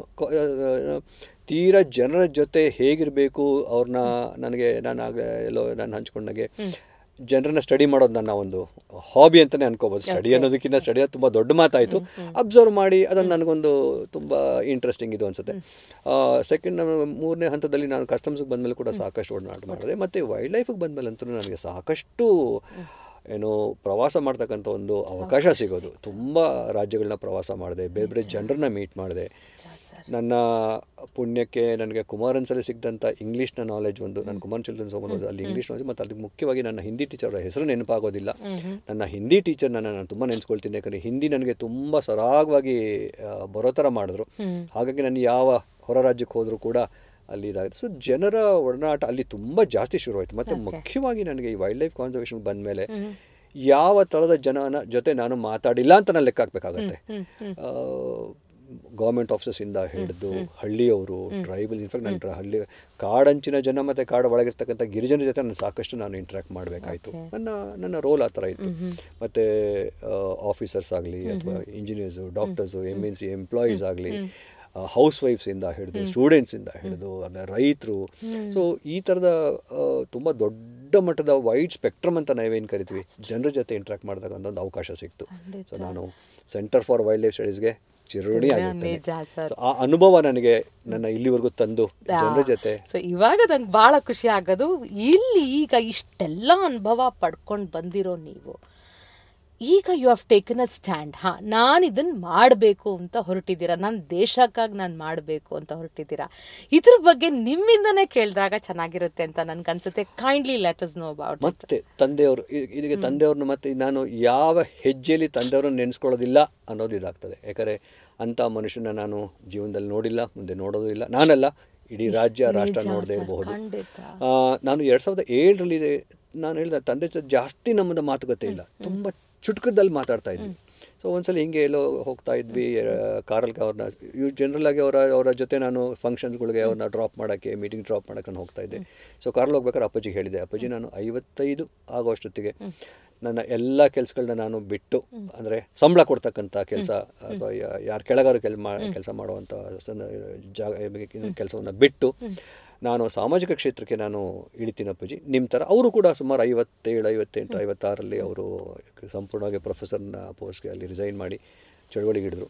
ತೀರಾ ಜನರ ಜೊತೆ ಹೇಗಿರಬೇಕು ಅವ್ರನ್ನ ನನಗೆ ನಾನು ಆಗ ಎಲ್ಲೋ ನಾನು ಹಂಚ್ಕೊಂಡಾಗೆ ಜನರನ್ನ ಸ್ಟಡಿ ಮಾಡೋದು ನನ್ನ ಒಂದು ಹಾಬಿ ಅಂತಲೇ ಅನ್ಕೋಬೋದು. ಸ್ಟಡಿ ಅನ್ನೋದಕ್ಕಿಂತ ಸ್ಟಡಿ ಅದು ತುಂಬ ದೊಡ್ಡ ಮಾತಾಯಿತು. ಅಬ್ಸರ್ವ್ ಮಾಡಿ ಅದನ್ನು ನನಗೊಂದು ತುಂಬ ಇಂಟ್ರೆಸ್ಟಿಂಗ್ ಇದು ಅನಿಸುತ್ತೆ. ಸೆಕೆಂಡ್ ಮೂರನೇ ಹಂತದಲ್ಲಿ ನಾನು ಕಸ್ಟಮ್ಸ್ಗೆ ಬಂದಮೇಲೆ ಕೂಡ ಸಾಕಷ್ಟು ಒಡನಾಟ ಮಾಡಿದೆ. ಮತ್ತು ವೈಲ್ಡ್ ಲೈಫಿಗೆ ಬಂದಮೇಲಂತೂ ನನಗೆ ಸಾಕಷ್ಟು ಏನು ಪ್ರವಾಸ ಮಾಡ್ತಕ್ಕಂಥ ಒಂದು ಅವಕಾಶ ಸಿಗೋದು. ತುಂಬ ರಾಜ್ಯಗಳನ್ನ ಪ್ರವಾಸ ಮಾಡಿದೆ, ಬೇರೆ ಬೇರೆ ಜನರನ್ನ ಮೀಟ್ ಮಾಡಿದೆ. ನನ್ನ ಪುಣ್ಯಕ್ಕೆ ನನಗೆ ಕುಮಾರನ್ಸಲ್ಲಿ ಸಿಕ್ಕಿದಂಥ ಇಂಗ್ಲೀಷ್ನ ನಾಲೆಜ್ ಒಂದು, ನಾನು ಕುಮಾರನ್ ಚಿಲ್ಡ್ರನ್ಸ್ ಹೋಮ್ ಅನ್ನೋದು ಅಲ್ಲಿ ಇಂಗ್ಲೀಷ್ ನಾಲೆಜ್, ಮತ್ತು ಅಲ್ಲಿ ಮುಖ್ಯವಾಗಿ ನನ್ನ ಹಿಂದಿ ಟೀಚರ್ ಹೆಸರು ನೆನಪಾಗೋದಿಲ್ಲ. ನನ್ನ ಹಿಂದಿ ಟೀಚರ್ನ ನಾನು ತುಂಬ ನೆನೆಸ್ಕೊಳ್ತೀನಿ. ಯಾಕಂದರೆ ಹಿಂದಿ ನನಗೆ ತುಂಬ ಸರಾಗವಾಗಿ ಬರೋ ಥರ ಮಾಡಿದ್ರು. ಹಾಗಾಗಿ ನಾನು ಯಾವ ಹೊರ ರಾಜ್ಯಕ್ಕೆ ಹೋದರೂ ಕೂಡ ಅಲ್ಲಿ ಇದಾಗಿದೆ. ಸೊ ಜನರ ಒಡನಾಟ ಅಲ್ಲಿ ತುಂಬ ಜಾಸ್ತಿ ಶುರುವಾಯಿತು. ಮತ್ತು ಮುಖ್ಯವಾಗಿ ನನಗೆ ಈ ವೈಲ್ಡ್ ಲೈಫ್ ಕಾನ್ಸರ್ವೇಷನ್ಗೆ ಬಂದಮೇಲೆ ಯಾವ ಥರದ ಜನನ ಜೊತೆ ನಾನು ಮಾತಾಡಿಲ್ಲ ಅಂತ ನಾನು ಲೆಕ್ಕ ಹಾಕಬೇಕಾಗತ್ತೆ. ಗೌರ್ಮೆಂಟ್ ಆಫೀಸರ್ಸಿಂದ ಹಿಡಿದು ಹಳ್ಳಿಯವರು, ಟ್ರೈಬಲ್, ಇನ್ಫ್ಯಾಕ್ಟ್ ನನ್ನ ಹಳ್ಳಿ ಕಾಡಂಚಿನ ಜನ ಮತ್ತು ಕಾಡು ಒಳಗಿರ್ತಕ್ಕಂಥ ಗಿರಿಜನರ ಜೊತೆ ನಾನು ಸಾಕಷ್ಟು ನಾನು ಇಂಟ್ರ್ಯಾಕ್ಟ್ ಮಾಡಬೇಕಾಯಿತು. ನನ್ನ ನನ್ನ ರೋಲ್ ಆ ಥರ ಇತ್ತು. ಮತ್ತು ಆಫೀಸರ್ಸ್ ಆಗಲಿ ಅಥವಾ engineers, doctors, M N C employees ಆಗಲಿ, ಹೌಸ್ ವೈಫ್ಸಿಂದ ಹಿಡಿದು ಸ್ಟೂಡೆಂಟ್ಸಿಂದ ಹಿಡಿದು ರೈತರು. ಸೊ ಈ ಥರದ ತುಂಬ ದೊಡ್ಡ ಮಟ್ಟದ ವೈಡ್ ಸ್ಪೆಕ್ಟ್ರಮ್ ಅಂತ ನಾವೇನು ಕರಿತೀವಿ, ಜನರ ಜೊತೆ ಇಂಟ್ರ್ಯಾಕ್ಟ್ ಮಾಡಿದಾಗ ಒಂದು ಅವಕಾಶ ಸಿಕ್ತು. ಸೊ ನಾನು ಸೆಂಟರ್ ಫಾರ್ ವೈಲ್ಡ್ ಲೈಫ್ ಸ್ಟಡೀಸ್ಗೆ ಚಿರುಣಿ ಆಗಿರ್ತೇನೆ. ಸೊ ಆ ಅನುಭವ ನನಗೆ ನನ್ನ ಇಲ್ಲಿವರೆಗೂ ತಂದು ಜನರ ಜೊತೆ. ಸೊ ಇವಾಗ ನಂಗೆ ಭಾಳ ಖುಷಿ ಆಗೋದು, ಇಲ್ಲಿ ಈಗ ಇಷ್ಟೆಲ್ಲ ಅನುಭವ ಪಡ್ಕೊಂಡು ಬಂದಿರೋ ನೀವು ಈಗ you have taken a stand. ಹಾಂ, ನಾನು ಇದನ್ನು ಮಾಡಬೇಕು ಅಂತ ಹೊರಟಿದ್ದೀರಾ, ನನ್ನ ದೇಶಕ್ಕಾಗಿ ನಾನು ಮಾಡಬೇಕು ಅಂತ ಹೊರಟಿದ್ದೀರಾ. ಇದ್ರ ಬಗ್ಗೆ ನಿಮ್ಮಿಂದನೇ ಕೇಳಿದಾಗ ಚೆನ್ನಾಗಿರುತ್ತೆ ಅಂತ ನನ್ಗನ್ಸುತ್ತೆ. Kindly let us know about. ಮತ್ತೆ ತಂದೆಯವರು, ಇದಕ್ಕೆ ತಂದೆಯವ್ರನ್ನ ಮತ್ತೆ ನಾನು ಯಾವ ಹೆಜ್ಜೆಯಲ್ಲಿ ತಂದೆಯವ್ರನ್ನ ನೆನೆಸ್ಕೊಳ್ಳೋದಿಲ್ಲ ಅನ್ನೋದು ಇದಾಗ್ತದೆ. ಯಾಕಂದರೆ ಅಂಥ ಮನುಷ್ಯನ ನಾನು ಜೀವನದಲ್ಲಿ ನೋಡಿಲ್ಲ, ಮುಂದೆ ನೋಡೋದು ಇಲ್ಲ. ನಾನಲ್ಲ, ಇಡೀ ರಾಜ್ಯ ರಾಷ್ಟ್ರ ನೋಡದೇ ಇರಬಹುದು. ನಾನು ಎರಡು ಸಾವಿರದ ಏಳರಲ್ಲಿ ನಾನು ಹೇಳಿದ ತಂದೆ ಜೊತೆ ಜಾಸ್ತಿ ನಮ್ಮದು ಮಾತುಕತೆ ಇಲ್ಲ, ತುಂಬ ಚುಟ್ಕದಲ್ಲಿ ಮಾತಾಡ್ತಾ ಇದ್ವಿ. ಸೊ ಒಂದ್ಸಲ ಹಿಂಗೆ ಎಲ್ಲೋ ಹೋಗ್ತಾ ಇದ್ವಿ ಕಾರಲ್ಲಿ, ಅವ್ರನ್ನ ಇವ್ ಜನರಲ್ ಆಗಿ ಅವರ ಅವರ ಜೊತೆ ನಾನು ಫಂಕ್ಷನ್ಸ್ಗಳಿಗೆ ಅವ್ರನ್ನ ಡ್ರಾಪ್ ಮಾಡೋಕ್ಕೆ, ಮೀಟಿಂಗ್ ಡ್ರಾಪ್ ಮಾಡೋಕ್ಕೆ ನಾನು ಹೋಗ್ತಾ ಇದ್ದೆ. ಸೊ ಕಾರಲ್ಲಿ ಹೋಗ್ಬೇಕಾದ್ರೆ ಅಪ್ಪಾಜಿಗೆ ಹೇಳಿದೆ, ಅಪ್ಪಾಜಿ ನಾನು ಐವತ್ತೈದು ಆಗೋ ಅಷ್ಟೊತ್ತಿಗೆ ನನ್ನ ಎಲ್ಲ ಕೆಲಸಗಳನ್ನ ನಾನು ಬಿಟ್ಟು, ಅಂದರೆ ಸಂಬಳ ಕೊಡ್ತಕ್ಕಂಥ ಕೆಲಸ ಅಥವಾ ಯಾರು ಕೆಳಗಾರು ಕೆಲ್ ಮಾ ಕೆಲಸ ಮಾಡುವಂಥ ಜಾಗ ಕೆಲಸವನ್ನು ಬಿಟ್ಟು ನಾನು ಸಾಮಾಜಿಕ ಕ್ಷೇತ್ರಕ್ಕೆ ನಾನು ಇಳಿತೀನಿ ಅಪ್ಪಾಜಿ. ನಿಮ್ಮ ಥರ ಅವರು ಕೂಡ ಸುಮಾರು ಐವತ್ತೇಳು ಐವತ್ತೆಂಟು ಐವತ್ತಾರರಲ್ಲಿ ಅವರು ಸಂಪೂರ್ಣವಾಗಿ ಪ್ರೊಫೆಸರ್ನ ಪೋಸ್ಟ್ಗೆ ಅಲ್ಲಿ ರಿಸೈನ್ ಮಾಡಿ ಚಳವಳಿಗೆ ಹಿಡಿದ್ರು.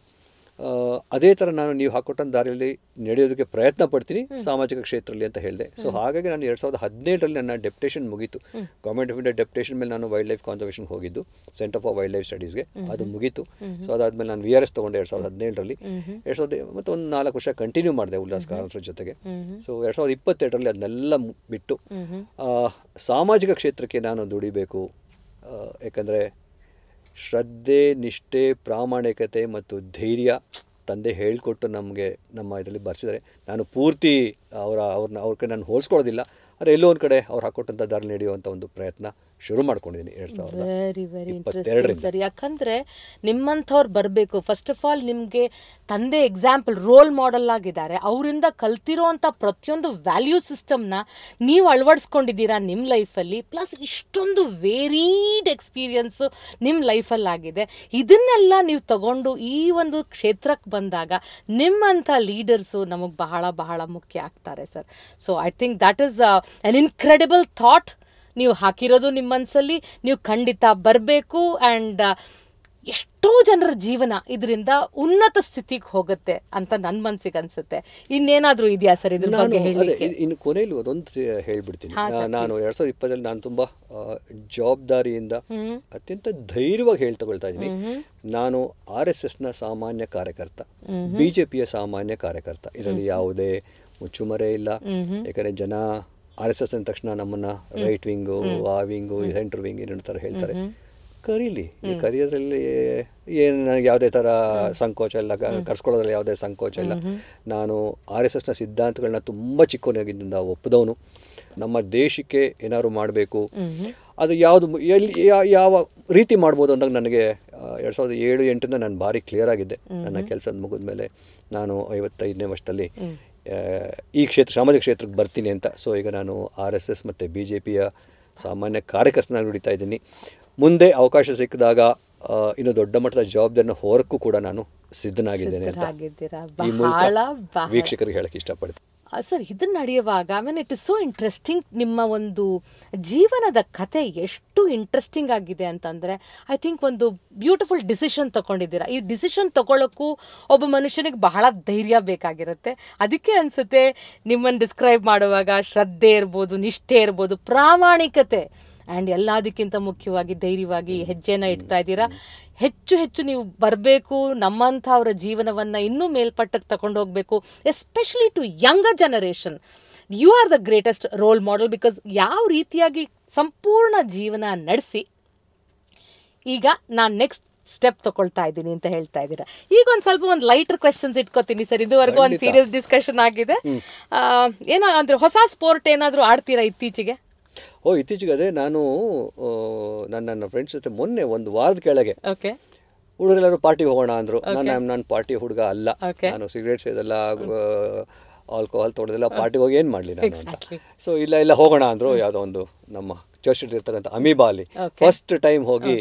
ಅದೇ ಥರ ನಾನು ನೀವು ಹಾಕೊಟ್ಟಂಥ ದಾರಿಯಲ್ಲಿ ನಡೆಯೋದಕ್ಕೆ ಪ್ರಯತ್ನ ಪಡ್ತೀನಿ ಸಾಮಾಜಿಕ ಕ್ಷೇತ್ರದಲ್ಲಿ ಅಂತ ಹೇಳಿದೆ. ಸೊ ಹಾಗಾಗಿ ನಾನು ಎರಡು ಸಾವಿರದ ಹದಿನೇಳರಲ್ಲಿ ನನ್ನ ಡೆಪ್ಟೇಷನ್ ಮುಗೀತು. ಗೌರ್ಮೆಂಟ್ ಆಫ್ ಇಂಡಿಯಾ ಡೆಪ್ಟೇಷನ್ ಮೇಲೆ ನಾನು ವೈಲ್ಡ್ ಲೈಫ್ ಕಾನ್ಸರ್ವೇಷನ್ಗೆ ಹೋಗಿದ್ದು, ಸೆಂಟರ್ ಫಾರ್ ವೈಲ್ಡ್ ಲೈಫ್ ಸ್ಟಡೀಸ್ಗೆ. ಅದು ಮುಗೀತು. ಸೊ ಅದಾದಮೇಲೆ ನಾನು ವಿ ಆರ್ ಎಸ್ ತೊಗೊಂಡೆ ಎರಡು ಸಾವಿರದ ಹದಿನೇಳರಲ್ಲಿ. ಎರಡು ಸಾವಿರದ ಮತ್ತು ಒಂದು ನಾಲ್ಕು ವರ್ಷ ಕಂಟಿನ್ಯೂ ಮಾಡಿದೆ ಉಲ್ಲಾಸ್ ಕಾರಂತರ ಜೊತೆಗೆ. ಸೊ ಎರಡು ಸಾವಿರದ ಇಪ್ಪತ್ತೆರಡರಲ್ಲಿ ಅದನ್ನೆಲ್ಲ ಬಿಟ್ಟು ಸಾಮಾಜಿಕ ಕ್ಷೇತ್ರಕ್ಕೆ ನಾನು ದುಡಿಬೇಕು. ಯಾಕಂದರೆ ಶ್ರದ್ಧೆ, ನಿಷ್ಠೆ, ಪ್ರಾಮಾಣಿಕತೆ ಮತ್ತು ಧೈರ್ಯ ತಂದೆ ಹೇಳಿಕೊಟ್ಟು ನಮಗೆ ನಮ್ಮ ಇದರಲ್ಲಿ ಬರ್ಸಿದ್ದಾರೆ. ನಾನು ಪೂರ್ತಿ ಅವರ ಅವ್ರನ್ನ ಅವ್ರ ಕಡೆ ನಾನು ಹೋಲಿಸ್ಕೊಳ್ಳೋದಿಲ್ಲ, ಆದರೆ ಎಲ್ಲೋ ಒಂದು ಕಡೆ ಅವ್ರು ಹಾಕೊಟ್ಟಂಥ ದಾರಿ ನಡೆಯುವಂಥ ಒಂದು ಪ್ರಯತ್ನ ಶುರು ಮಾಡ್ಕೊಂಡಿದ್ದೀನಿ ಎರಡು ಸಾವಿರದ ವೆರಿ ವೆರಿ ಇಂಟ್ರೆಸ್ಟಿಂಗ್ ಸರ್. ಯಾಕಂದರೆ ನಿಮ್ಮಂಥವ್ರು ಬರಬೇಕು. ಫಸ್ಟ್ ಆಫ್ ಆಲ್ ನಿಮಗೆ ತಂದೆ ಎಕ್ಸಾಂಪಲ್, ರೋಲ್ ಮಾಡೆಲ್ ಆಗಿದ್ದಾರೆ. ಅವರಿಂದ ಕಲ್ತಿರೋ ಅಂಥ ಪ್ರತಿಯೊಂದು ವ್ಯಾಲ್ಯೂ ಸಿಸ್ಟಮ್ನ ನೀವು ಅಳವಡಿಸ್ಕೊಂಡಿದ್ದೀರಾ ನಿಮ್ಮ ಲೈಫಲ್ಲಿ. ಪ್ಲಸ್ ಇಷ್ಟೊಂದು ವೇರೀಡ್ ಎಕ್ಸ್ಪೀರಿಯನ್ಸು ನಿಮ್ಮ ಲೈಫಲ್ಲಿ ಆಗಿದೆ. ಇದನ್ನೆಲ್ಲ ನೀವು ತಗೊಂಡು ಈ ಒಂದು ಕ್ಷೇತ್ರಕ್ಕೆ ಬಂದಾಗ ನಿಮ್ಮಂಥ ಲೀಡರ್ಸು ನಮಗೆ ಬಹಳ ಬಹಳ ಮುಖ್ಯ ಆಗ್ತಾರೆ sir. So I think that is an incredible thought ನೀವು ಹಾಕಿರೋದು ನಿಮ್ಮ ಮನಸ್ಸಲ್ಲಿ. ನೀವು ಖಂಡಿತ ಬರಬೇಕು. ಆ್ಯಂಡ್ ಎಷ್ಟೋ ಜನರ ಜೀವನ ಇದರಿಂದ ಉನ್ನತ ಸ್ಥಿತಿಗೆ ಹೋಗುತ್ತೆ ಅಂತ ನನ್ನ ಮನಸ್ಸಿಗೆ ಅನ್ಸುತ್ತೆ. ಇನ್ನೇನಾದರೂ ಇದೆಯಾ ಸರ್ ಇದ್ರ ಬಗ್ಗೆ ಹೇಳಲಿಕ್ಕೆ? ಇನ್ನು ಕೊನೆಯಲ್ಲಿ ಅದೊಂದು ಹೇಳ್ಬಿಡ್ತೀನಿ. ನಾನು ಎರಡ್ ಸಾವಿರದ ಇಪ್ಪತ್ತರಲ್ಲಿ ನಾನು ತುಂಬಾ ಜವಾಬ್ದಾರಿಯಿಂದ ಅತ್ಯಂತ ಧೈರ್ಯವಾಗಿ ಹೇಳಿ ತಗೊಳ್ತಾ ಇದ್ದೀನಿ. ನಾನು ಆರ್ ಎಸ್ ಎಸ್ನ ಸಾಮಾನ್ಯ ಕಾರ್ಯಕರ್ತ, ಬಿಜೆಪಿಯ ಸಾಮಾನ್ಯ ಕಾರ್ಯಕರ್ತ. ಇದರಲ್ಲಿ ಯಾವುದೇ ಮುಚ್ಚುಮರೆ ಇಲ್ಲ. ಯಾಕಂದರೆ ಜನ ಆರ್ ಎಸ್ ಎಸ್ ಅಂದ ತಕ್ಷಣ ನಮ್ಮನ್ನ ರೈಟ್ ವಿಂಗು, ಆ ವಿಂಗು, ಸೆಂಟ್ರ್ ವಿಂಗ್ ಇನ್ನೊಂದು ಥರ ಹೇಳ್ತಾರೆ. ಕರೀಲಿ, ಈ ಕರೆಯೋದ್ರಲ್ಲಿ ಏನು ನನಗೆ ಯಾವುದೇ ಥರ ಸಂಕೋಚ ಇಲ್ಲ, ಕರ್ಸ್ಕೊಳ್ಳೋದ್ರಲ್ಲಿ ಯಾವುದೇ ಸಂಕೋಚ ಇಲ್ಲ. ನಾನು ಆರ್ ಎಸ್ ಎಸ್ನ ಸಿದ್ಧಾಂತಗಳನ್ನ ತುಂಬ ಚಿಕ್ಕವನಾಗಿದ್ದರಿಂದ ಒಪ್ಪದವನು. ನಮ್ಮ ದೇಶಕ್ಕೆ ಏನಾದ್ರು ಮಾಡಬೇಕು, ಅದು ಯಾವುದು ಎಲ್ಲಿ ಯಾವ ರೀತಿ ಮಾಡ್ಬೋದು ಅಂದಾಗ ನನಗೆ ಎರಡು ಸಾವಿರದ ಏಳು ಎಂಟರಿಂದ ನಾನು ಭಾರಿ ಕ್ಲಿಯರ್ ಆಗಿದ್ದೆ. ನನ್ನ ಕೆಲಸದ ಮುಗಿದ ಮೇಲೆ ನಾನು ಐವತ್ತೈದನೇ ವರ್ಷದಲ್ಲಿ ಈ ಕ್ಷೇತ್ರ ಸಾಮಾಜಿಕ ಕ್ಷೇತ್ರಕ್ಕೆ ಬರ್ತೀನಿ ಅಂತ. ಸೊ ಈಗ ನಾನು ಆರ್ ಎಸ್ ಎಸ್ ಮತ್ತು ಬಿ ಜೆ ಪಿಯ ಸಾಮಾನ್ಯ ಕಾರ್ಯಕರ್ತನಾಗಿ ನುಡಿತಾ ಇದ್ದೀನಿ. ಮುಂದೆ ಅವಕಾಶ ಸಿಕ್ಕಿದಾಗ ಇನ್ನು ದೊಡ್ಡ ಮಟ್ಟದ ಜವಾಬ್ದಾರಿನ ಹೊರಕ್ಕೂ ಕೂಡ ನಾನು ಸಿದ್ಧನಾಗಿದ್ದೇನೆ ಅಂತ ಈ ಮೂಲಕ ವೀಕ್ಷಕರಿಗೆ ಹೇಳಕ್ಕೆ ಇಷ್ಟಪಡ್ತೀನಿ. ಸರ್, ಇದನ್ನ ನಡೆಯುವಾಗ I mean it is so interesting. ನಿಮ್ಮ ಒಂದು ಜೀವನದ ಕತೆ ಎಷ್ಟು ಇಂಟ್ರೆಸ್ಟಿಂಗ್ ಆಗಿದೆ ಅಂತಂದರೆ, ಐ ಥಿಂಕ್ ಒಂದು ಬ್ಯೂಟಿಫುಲ್ ಡಿಸಿಷನ್ ತಗೊಂಡಿದ್ದೀರಾ. ಈ ಡಿಸಿಷನ್ ತಗೊಳ್ಳೋಕ್ಕೂ ಒಬ್ಬ ಮನುಷ್ಯನಿಗೆ ಬಹಳ ಧೈರ್ಯ ಬೇಕಾಗಿರುತ್ತೆ. ಅದಕ್ಕೆ ಅನಿಸುತ್ತೆ ನಿಮ್ಮನ್ನು ಡಿಸ್ಕ್ರೈಬ್ ಮಾಡುವಾಗ ಶ್ರದ್ಧೆ ಇರ್ಬೋದು, ನಿಷ್ಠೆ ಇರ್ಬೋದು, ಪ್ರಾಮಾಣಿಕತೆ ಆ್ಯಂಡ್ ಎಲ್ಲದಕ್ಕಿಂತ ಮುಖ್ಯವಾಗಿ ಧೈರ್ಯವಾಗಿ ಹೆಜ್ಜೆನ ಇಡ್ತಾ ಇದ್ದೀರಾ. ಹೆಚ್ಚು ಹೆಚ್ಚು ನೀವು ಬರಬೇಕು, ನಮ್ಮಂಥ ಅವರ ಜೀವನವನ್ನು ಇನ್ನೂ ಮೇಲ್ಪಟ್ಟಕ್ಕೆ ತಗೊಂಡು ಹೋಗಬೇಕು. Especially to younger generation, you are the greatest role model. Because ಯಾವ ರೀತಿಯಾಗಿ ಸಂಪೂರ್ಣ ಜೀವನ ನಡೆಸಿ ಈಗ ನಾನು ನೆಕ್ಸ್ಟ್ ಸ್ಟೆಪ್ ತಗೊಳ್ತಾ ಇದ್ದೀನಿ ಅಂತ ಹೇಳ್ತಾ ಇದ್ದೀರಾ. ಈಗ ಒಂದು ಸ್ವಲ್ಪ ಒಂದು ಲೈಟರ್ ಕ್ವೆಶನ್ಸ್ ಇಟ್ಕೋತೀನಿ ಸರ್. ಇದುವರೆಗೂ ಒಂದು ಸೀರಿಯಸ್ ಡಿಸ್ಕಷನ್ ಆಗಿದೆ. ಏನೋ ಅಂದರೆ ಹೊಸ ಸ್ಪೋರ್ಟ್ ಏನಾದರೂ ಆಡ್ತೀರಾ ಇತ್ತೀಚೆಗೆ? ಓ ಇತ್ತೀಚೆಗೆ ಅದೇ ನಾನು ನನ್ನ ನನ್ನ ಫ್ರೆಂಡ್ಸ್ ಜೊತೆ ಮೊನ್ನೆ ಒಂದು ವಾರದ ಕೆಳಗೆ ಹುಡುಗರೆಲ್ಲರೂ ಪಾರ್ಟಿ ಹೋಗೋಣ ಅಂದರು. ನಾನು ನಾನು ಪಾರ್ಟಿ ಹುಡುಗ ಅಲ್ಲ, ನಾನು ಸಿಗರೇಟ್ಸ್ ಇದೆಲ್ಲ ಆಲ್ಕೋಹಾಲ್ ತೊಗೊಳೋದೆಲ್ಲ ಪಾರ್ಟಿ ಹೋಗಿ ಏನು ಮಾಡಲಿ ನಾನು ಅಂತ. ಸೊ ಇಲ್ಲ ಇಲ್ಲ ಹೋಗೋಣ ಅಂದರು. ಯಾವುದೋ ಒಂದು ನಮ್ಮ ಚರ್ಚ್ ಇರ್ತಕ್ಕಂಥ ಅಮೀಬಾಲಿ ಫಸ್ಟ್ ಟೈಮ್ ಹೋಗಿ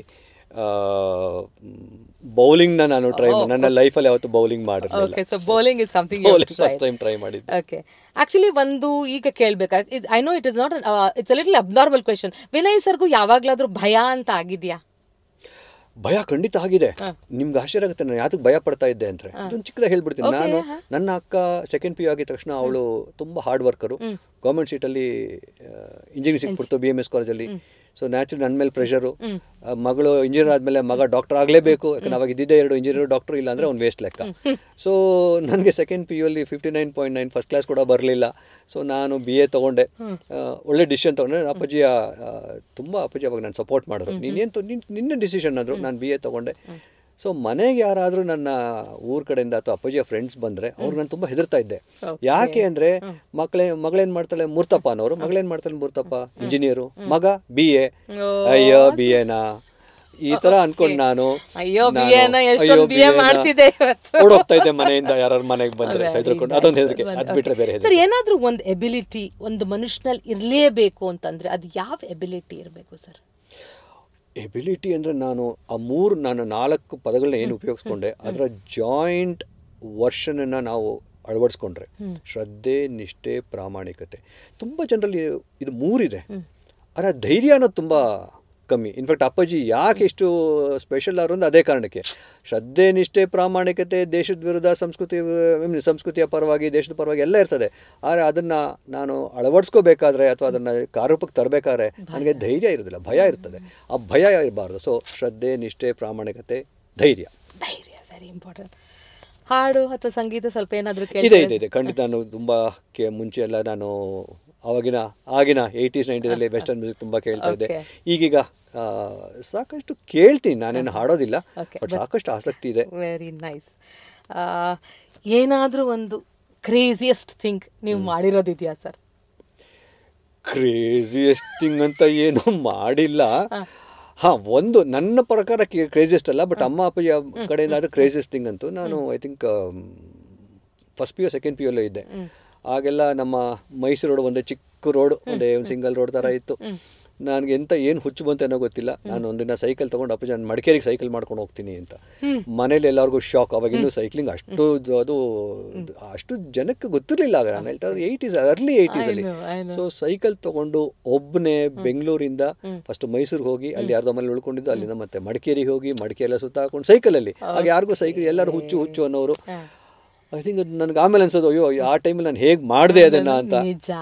ಬೌಲಿಂಗ್ ನ ನಾನು ಟ್ರೈ ನನ್ನ ಲೈಫಲ್ಲಿ ಯಾವತ್ತು ಬೌಲಿಂಗ್ ಮಾಡಿರಲಿಲ್ಲ. So bowling is something first time try ಮಾಡಿದ್ದೆ. ಓಕೆ, ಆಕ್ಚುಲಿ ಒಂದು ಈಗ ಕೇಳಬೇಕಾ, I know it is not it's a little abnormal question. Vinay ಸರ್ಗೂ ಯಾವಾಗ್ಲಾದ್ರೂ ಭಯ ಅಂತ ಆಗಿದ್ಯಾ? ಭಯ ಖಂಡಿತ ಆಗಿದೆ. ನಿಮ್ಗೆ ಆಶ್ಚರ್ಯ ಆಗುತ್ತೆ ನಾನು ಯಾತಕ್ಕೆ ಭಯ ಪಡ್ತಾ ಇದ್ದೆ ಅಂದ್ರೆ. ಅದೊಂದು ಚಿಕ್ಕದಾಗಿ ಹೇಳ್ಬಿಡ್ತೀನಿ. ನಾನು ನನ್ನ ಅಕ್ಕ ಸೆಕೆಂಡ್ ಪಿ ಯು ಆಗಿದ ತಕ್ಷಣ ಅವಳು ತುಂಬಾ ಹಾರ್ಡ್ ವರ್ಕರು, ಗೌರ್ಮೆಂಟ್ ಸೀಟಲ್ಲಿ ಇಂಜಿನಿಯರಿಂಗ್ ಸಿಕ್ಬಿಡ್ತು ಬಿ ಎಮ್ ಎಸ್ ಕಾಲೇಜಲ್ಲಿ. ಸೊ ನ್ಯಾಚುರಲ್ ನನ್ನ ಮೇಲೆ ಪ್ರೆಷರು. ಮಗಳು ಇಂಜಿನಿಯರ್ ಆದಮೇಲೆ ಮಗ ಡಾಕ್ಟರ್ ಆಗಲೇಬೇಕು, ಯಾಕಂದ್ರೆ ಅವಾಗ ಇದ್ದಿದ್ದೆ ಎರಡು ಇಂಜಿನಿಯರ್ ಡಾಕ್ಟರ್, ಇಲ್ಲ ಅಂದರೆ ಅವ್ನು ವೇಸ್ಟ್ ಲೆಕ್ಕ. ಸೊ ನನಗೆ ಸೆಕೆಂಡ್ ಪಿ ಯು ಅಲ್ಲಿ fifty nine point nine first class ಕೂಡ ಬರಲಿಲ್ಲ. ಸೊ ನಾನು ಬಿ ಎ ತೊಗೊಂಡೆ, ಒಳ್ಳೆ ಡಿಸಿಷನ್ ತೊಗೊಂಡೆ. ಅಪ್ಪಾಜಿಯ ತುಂಬ ಅಪ್ಪಾಜಿ ಅವಾಗ ನಾನು ಸಪೋರ್ಟ್ ಮಾಡಿದ್ರು. ನೀನೇನು ನಿನ್ನ ಡಿಸಿಷನ್ ಅಂದರು, ನಾನು ಬಿ ಎ ತೊಗೊಂಡೆ. ಸೊ ಮನೆಗೆ ಯಾರಾದರೂ ನನ್ನ ಊರ ಕಡೆಯಿಂದ ಅಥವಾ ಅಪ್ಪಾಜಿಯ ಫ್ರೆಂಡ್ಸ್ ಬಂದರೆ ಅವ್ರು ನಾನು ತುಂಬ ಹೆದರ್ತಾ ಇದ್ದೆ. ಯಾಕೆ ಅಂದರೆ ಮಕ್ಕಳೇ ಮಗಳೇನು ಮಾಡ್ತಾಳೆ ಮೂರ್ತಪ್ಪ ಅನ್ನೋರು, ಮಗಳೇನು ಮಾಡ್ತಾಳೆ ಮೂರ್ತಪ್ಪ ಇಂಜಿನಿಯರು, ಮಗ ಬಿ ಎ, ಅಯ್ಯೋ ಬಿ ಎನಾ ಈ ತರ ಅನ್ಕೊಂಡು ನಾನು ಓಡೋಗ್ತಾ ಇದ್ದೆ ಮನೆಯಿಂದ. ಯಾರು ಮನೆಗೆ ಬಂದ್ರೆ ಹೆದರ್ಕೊಂಡು, ಅದೊಂದು ಹೆದರಿಕೆ. ಅದು ಬಿಟ್ರೆ ಬೇರೆ ಸರ್, ಏನಾದ್ರೂ ಒಂದು ಎಬಿಲಿಟಿ ಒಂದು ಮನುಷ್ಯನಲ್ಲಿ ಇರಲೇಬೇಕು ಅಂತಂದ್ರೆ ಅದು ಯಾವ ಎಬಿಲಿಟಿ ಇರಬೇಕು ಸರ್? ಎಬಿಲಿಟಿ ಅಂದರೆ ನಾನು ಆ ಮೂರು ನಾನು ನಾಲ್ಕು ಪದಗಳನ್ನ ಏನು ಉಪಯೋಗಿಸ್ಕೊಂಡೆ ಅದರ ಜಾಯಿಂಟ್ ವರ್ಷನನ್ನು ನಾವು ಅಳವಡಿಸ್ಕೊಂಡ್ರೆ ಶ್ರದ್ಧೆ, ನಿಷ್ಠೆ, ಪ್ರಾಮಾಣಿಕತೆ. ತುಂಬ ಜನರಲ್ಲಿ ಇದು ಮೂರಿದೆ, ಆದರೆ ಧೈರ್ಯ ಅನ್ನೋದು ತುಂಬ ಕಮ್ಮಿ. ಇನ್ಫ್ಯಾಕ್ಟ್ ಅಪ್ಪಾಜಿ ಯಾಕೆ ಎಷ್ಟು ಸ್ಪೆಷಲ್ ಅವರು ಅಂದ್ರೆ ಅದೇ ಕಾರಣಕ್ಕೆ. ಶ್ರದ್ಧೆ, ನಿಷ್ಠೆ, ಪ್ರಾಮಾಣಿಕತೆ ದೇಶದ ವಿರುದ್ಧ, ಸಂಸ್ಕೃತಿ ಸಂಸ್ಕೃತಿಯ ಪರವಾಗಿ, ದೇಶದ ಪರವಾಗಿ ಎಲ್ಲ ಇರ್ತದೆ. ಆದರೆ ಅದನ್ನು ನಾನು ಅಳವಡಿಸ್ಕೋಬೇಕಾದ್ರೆ ಅಥವಾ ಅದನ್ನು ಕಾರ್ಯರೂಪಕ್ಕೆ ತರಬೇಕಾದ್ರೆ ನನಗೆ ಧೈರ್ಯ ಇರೋದಿಲ್ಲ, ಭಯ ಇರ್ತದೆ. ಆ ಭಯ ಇರಬಾರ್ದು. ಸೊ ಶ್ರದ್ಧೆ, ನಿಷ್ಠೆ, ಪ್ರಾಮಾಣಿಕತೆ, ಧೈರ್ಯ. ಧೈರ್ಯ ವೆರಿ ಇಂಪಾರ್ಟೆಂಟ್. ಹಾಡು ಅಥವಾ ಸಂಗೀತ ಸ್ವಲ್ಪ ಏನಾದರೂ ಇದೆ ಇದೆ ಇದೆ ಖಂಡಿತ. ನಾನು ತುಂಬ ಕೆ ಮುಂಚೆ ಎಲ್ಲ ನಾನು ಆವಾಗಿನ ಆಗಿನ ಏಯ್ಟೀಸ್ ನೈಂಟೀಸಲ್ಲಿ ವೆಸ್ಟರ್ನ್ ಮ್ಯೂಸಿಕ್ ತುಂಬ ಕೇಳ್ತಾ ಇದ್ದೆ. ಈಗೀಗ ಸಾಕಷ್ಟು ಕೇಳ್ತೀನಿ, ನಾನೇನು ಹಾಡೋದಿಲ್ಲ, ಬಟ್ ಸಾಕಷ್ಟು ಆಸಕ್ತಿ ಇದೆ. Very nice. ಏನಾದರೂ ಒಂದು ಕ್ರೇಜಿಯೆಸ್ಟ್ ಥಿಂಗ್ ನೀವು ಮಾಡಿರೋದಿದೆಯಾ ಸರ್? ಕ್ರೇಜಿಯೆಸ್ಟ್ ಥಿಂಗ್ ಅಂತ ಏನೂ ಮಾಡಿಲ್ಲ. ಹಾಂ, ಒಂದು ನನ್ನ ಪ್ರಕಾರ ಕ್ರೇಜಿಯೆಸ್ಟ್ ಅಲ್ಲ, ಬಟ್ ಅಮ್ಮ ಅಪ್ಪಯ್ಯ ಕಡೆಯಿಂದ ಅದು ಕ್ರೇಜಿಯೆಸ್ಟ್ ಥಿಂಗ್ ಅಂತೂ ನಾನು I think first P U second P U ಅಲ್ಲೇ ಇದ್ದೆ. ಆಗೆಲ್ಲ ನಮ್ಮ ಮೈಸೂರು ರೋಡ್ ಒಂದೇ ಚಿಕ್ಕ ರೋಡ್, ಒಂದೇ ಒಂದು ಸಿಂಗಲ್ ರೋಡ್ ಥರ ಇತ್ತು. ನನಗೆ ಎಂತ ಏನು ಹುಚ್ಚು ಬಂತ ಏನೋ ಗೊತ್ತಿಲ್ಲ, ನಾನು ಒಂದಿನ ಸೈಕಲ್ ತೊಗೊಂಡು ಅಪ್ಪಾಜಿ ನಾನು ಮಡಿಕೇರಿಗೆ ಸೈಕಲ್ ಮಾಡ್ಕೊಂಡು ಹೋಗ್ತೀನಿ ಅಂತ. ಮನೇಲಿ ಎಲ್ಲರಿಗೂ ಶಾಕ್. ಅವಾಗಿನ್ನೂ ಸೈಕ್ಲಿಂಗ್ ಅಷ್ಟು ಅದು ಅಷ್ಟು ಜನಕ್ಕೆ ಗೊತ್ತಿರಲಿಲ್ಲ. ಆಗ ನಾನು ಹೇಳ್ತಾ ಇರೋದು ಏಯ್ಟೀಸ್ ಅರ್ಲಿ ಏಯ್ಟೀಸಲ್ಲಿ. ಸೊ ಸೈಕಲ್ ತೊಗೊಂಡು ಒಬ್ಬನೇ ಬೆಂಗಳೂರಿಂದ ಫಸ್ಟ್ ಮೈಸೂರಿಗೆ ಹೋಗಿ ಅಲ್ಲಿ ಯಾರ್ದೋ ಮನೇಲಿ ಉಳ್ಕೊಂಡಿದ್ದು, ಅಲ್ಲಿಂದ ಮತ್ತೆ ಮಡಿಕೇರಿಗೆ ಹೋಗಿ ಮಡಿಕೆ ಎಲ್ಲ ಸುತ್ತ ಹಾಕೊಂಡು ಸೈಕಲಲ್ಲಿ. ಆಗ ಯಾರಿಗೂ ಸೈಕಲ್ ಎಲ್ಲರೂ ಹುಚ್ಚು ಹುಚ್ಚು ಅನ್ನೋರು. ಐ ಥಿಂಕ್ ನನಗೆ ಆಮೇಲೆ ಅನ್ಸೋದು, ಅಯ್ಯೋ ಆ ಟೈಮಲ್ಲಿ ನಾನು ಹೇಗೆ ಮಾಡಿದೆ ಅದನ್ನ ಅಂತ.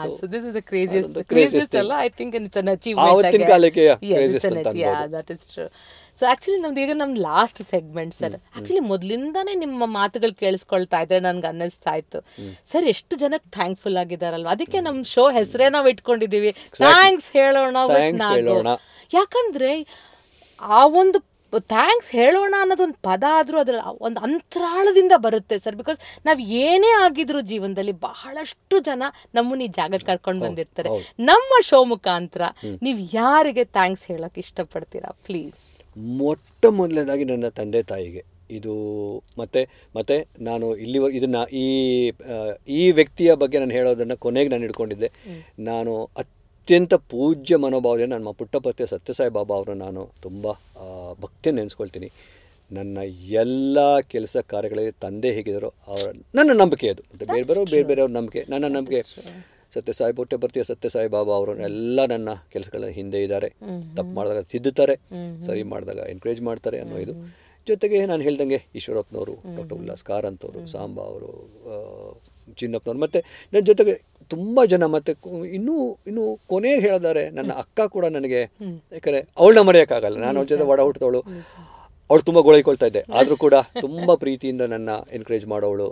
ಆವತ್ತಿನ ಕಾಲಕ್ಕೆ ಸೊ ಆಕ್ಚುಲಿ ನಮ್ದು ಈಗ ನಮ್ ಲಾಸ್ಟ್ ಸೆಗ್ಮೆಂಟ್ ಸರ್. ಆಕ್ಚುಲಿ ಮೊದ್ಲಿಂದಾನೇ ನಿಮ್ಮ ಮಾತುಗಳು ಕೇಳಿಸ್ಕೊಳ್ತಾ ಇದ್ರೆ ನನ್ಗೆ ಅನ್ನಿಸ್ತಾ ಇತ್ತು ಸರ್ ಎಷ್ಟು ಜನಕ್ಕೆ ಥ್ಯಾಂಕ್ಫುಲ್ ಆಗಿದಾರಲ್ವಾ. ಅದಕ್ಕೆ ನಮ್ ಶೋ ಹೆಸರೇ ನಾವು ಇಟ್ಕೊಂಡಿದೀವಿ, ಥ್ಯಾಂಕ್ಸ್ ಹೇಳೋಣ. ಯಾಕಂದ್ರೆ ಆ ಒಂದು ಥ್ಯಾಂಕ್ಸ್ ಹೇಳೋಣ ಅನ್ನೋದೊಂದು ಪದ ಆದರೂ ಅದರ ಒಂದು ಅಂತರಾಳದಿಂದ ಬರುತ್ತೆ ಸರ್. ಬಿಕಾಸ್ ನಾವು ಏನೇ ಆಗಿದ್ರು ಜೀವನದಲ್ಲಿ ಬಹಳಷ್ಟು ಜನ ನಮ್ಮನ್ನ ಈ ಜಾಗಕ್ಕೆ ಕರ್ಕೊಂಡು ಬಂದಿರ್ತಾರೆ. ನಮ್ಮ ಶೋ ಮುಖಾಂತರ ನೀವು ಯಾರಿಗೆ ಥ್ಯಾಂಕ್ಸ್ ಹೇಳಕ್ ಇಷ್ಟಪಡ್ತೀರಾ ಪ್ಲೀಸ್? ಮೊಟ್ಟ ಮೊದಲನೇದಾಗಿ ನನ್ನ ತಂದೆ ತಾಯಿಗೆ. ಇದು ಮತ್ತೆ ಮತ್ತೆ ನಾನು ಇಲ್ಲಿವರೆಗೆ ಇದನ್ನು ಈ ಈ ವ್ಯಕ್ತಿಯ ಬಗ್ಗೆ ನಾನು ಹೇಳೋದನ್ನು ಕೊನೆಗೆ ನಾನು ಇಟ್ಕೊಂಡಿದ್ದೆ. ನಾನು ಅತ್ಯಂತ ಪೂಜ್ಯ ಮನೋಭಾವದಿಂದ ನಮ್ಮ ಪುಟ್ಟಪರ್ತಿಯ ಸತ್ಯಸಾಯಿ ಬಾಬಾ ಅವರನ್ನು ನಾನು ತುಂಬ ಭಕ್ತಿಯನ್ನು ನೆನೆಸ್ಕೊಳ್ತೀನಿ. ನನ್ನ ಎಲ್ಲ ಕೆಲಸ ಕಾರ್ಯಗಳಿಗೆ ತಂದೆ ಹೇಗಿದ್ದಾರೋ ಅವರ ನನ್ನ ನಂಬಿಕೆ ಅದು. ಮತ್ತು ಬೇರೆ ಬೇರೆ ಬೇರೆ ಬೇರೆಯವ್ರ ನಂಬಿಕೆ, ನನ್ನ ನಂಬಿಕೆ ಸತ್ಯಸಾಯಿ ಪುಟ್ಟಪರ್ತಿಯ ಸತ್ಯಸಾಯಿ ಬಾಬಾ ಅವರು ಎಲ್ಲ ನನ್ನ ಕೆಲಸಗಳ ಹಿಂದೆ ಇದ್ದಾರೆ. ತಪ್ಪು ಮಾಡಿದಾಗ ತಿದ್ದುತ್ತಾರೆ, ಸರಿ ಮಾಡಿದಾಗ ಎನ್ಕರೇಜ್ ಮಾಡ್ತಾರೆ ಅನ್ನೋ ಇದು. ಜೊತೆಗೆ ನಾನು ಹೇಳ್ದಂಗೆ ಈಶ್ವರಪ್ಪನವರು, ಡಾಕ್ಟರ್ ಉಲ್ಲಾಸ್ ಕಾರಂತವರು, ಸಾಂಬಾ ಅವರು, ಚಿನ್ನಪ್ಪನವರು, ಮತ್ತು ನನ್ನ ಜೊತೆಗೆ ತುಂಬ ಜನ. ಮತ್ತು ಇನ್ನೂ ಇನ್ನೂ ಕೊನೆಗೆ ಹೇಳಿದ್ದಾರೆ ನನ್ನ ಅಕ್ಕ ಕೂಡ ನನಗೆ, ಯಾಕಂದರೆ ಅವಳನ್ನ ಮರೆಯೋಕ್ಕಾಗಲ್ಲ. ನಾನು ಅವಳ ಜೊತೆ ಒಡ ಹುಟ್ಟಿದವಳು, ಅವಳು ತುಂಬ ಗೊಳೈಕೊಳ್ತಾ ಇದ್ದೆ, ಆದರೂ ಕೂಡ ತುಂಬ ಪ್ರೀತಿಯಿಂದ ನನ್ನ ಎನ್ಕರೇಜ್ ಮಾಡೋವಳು.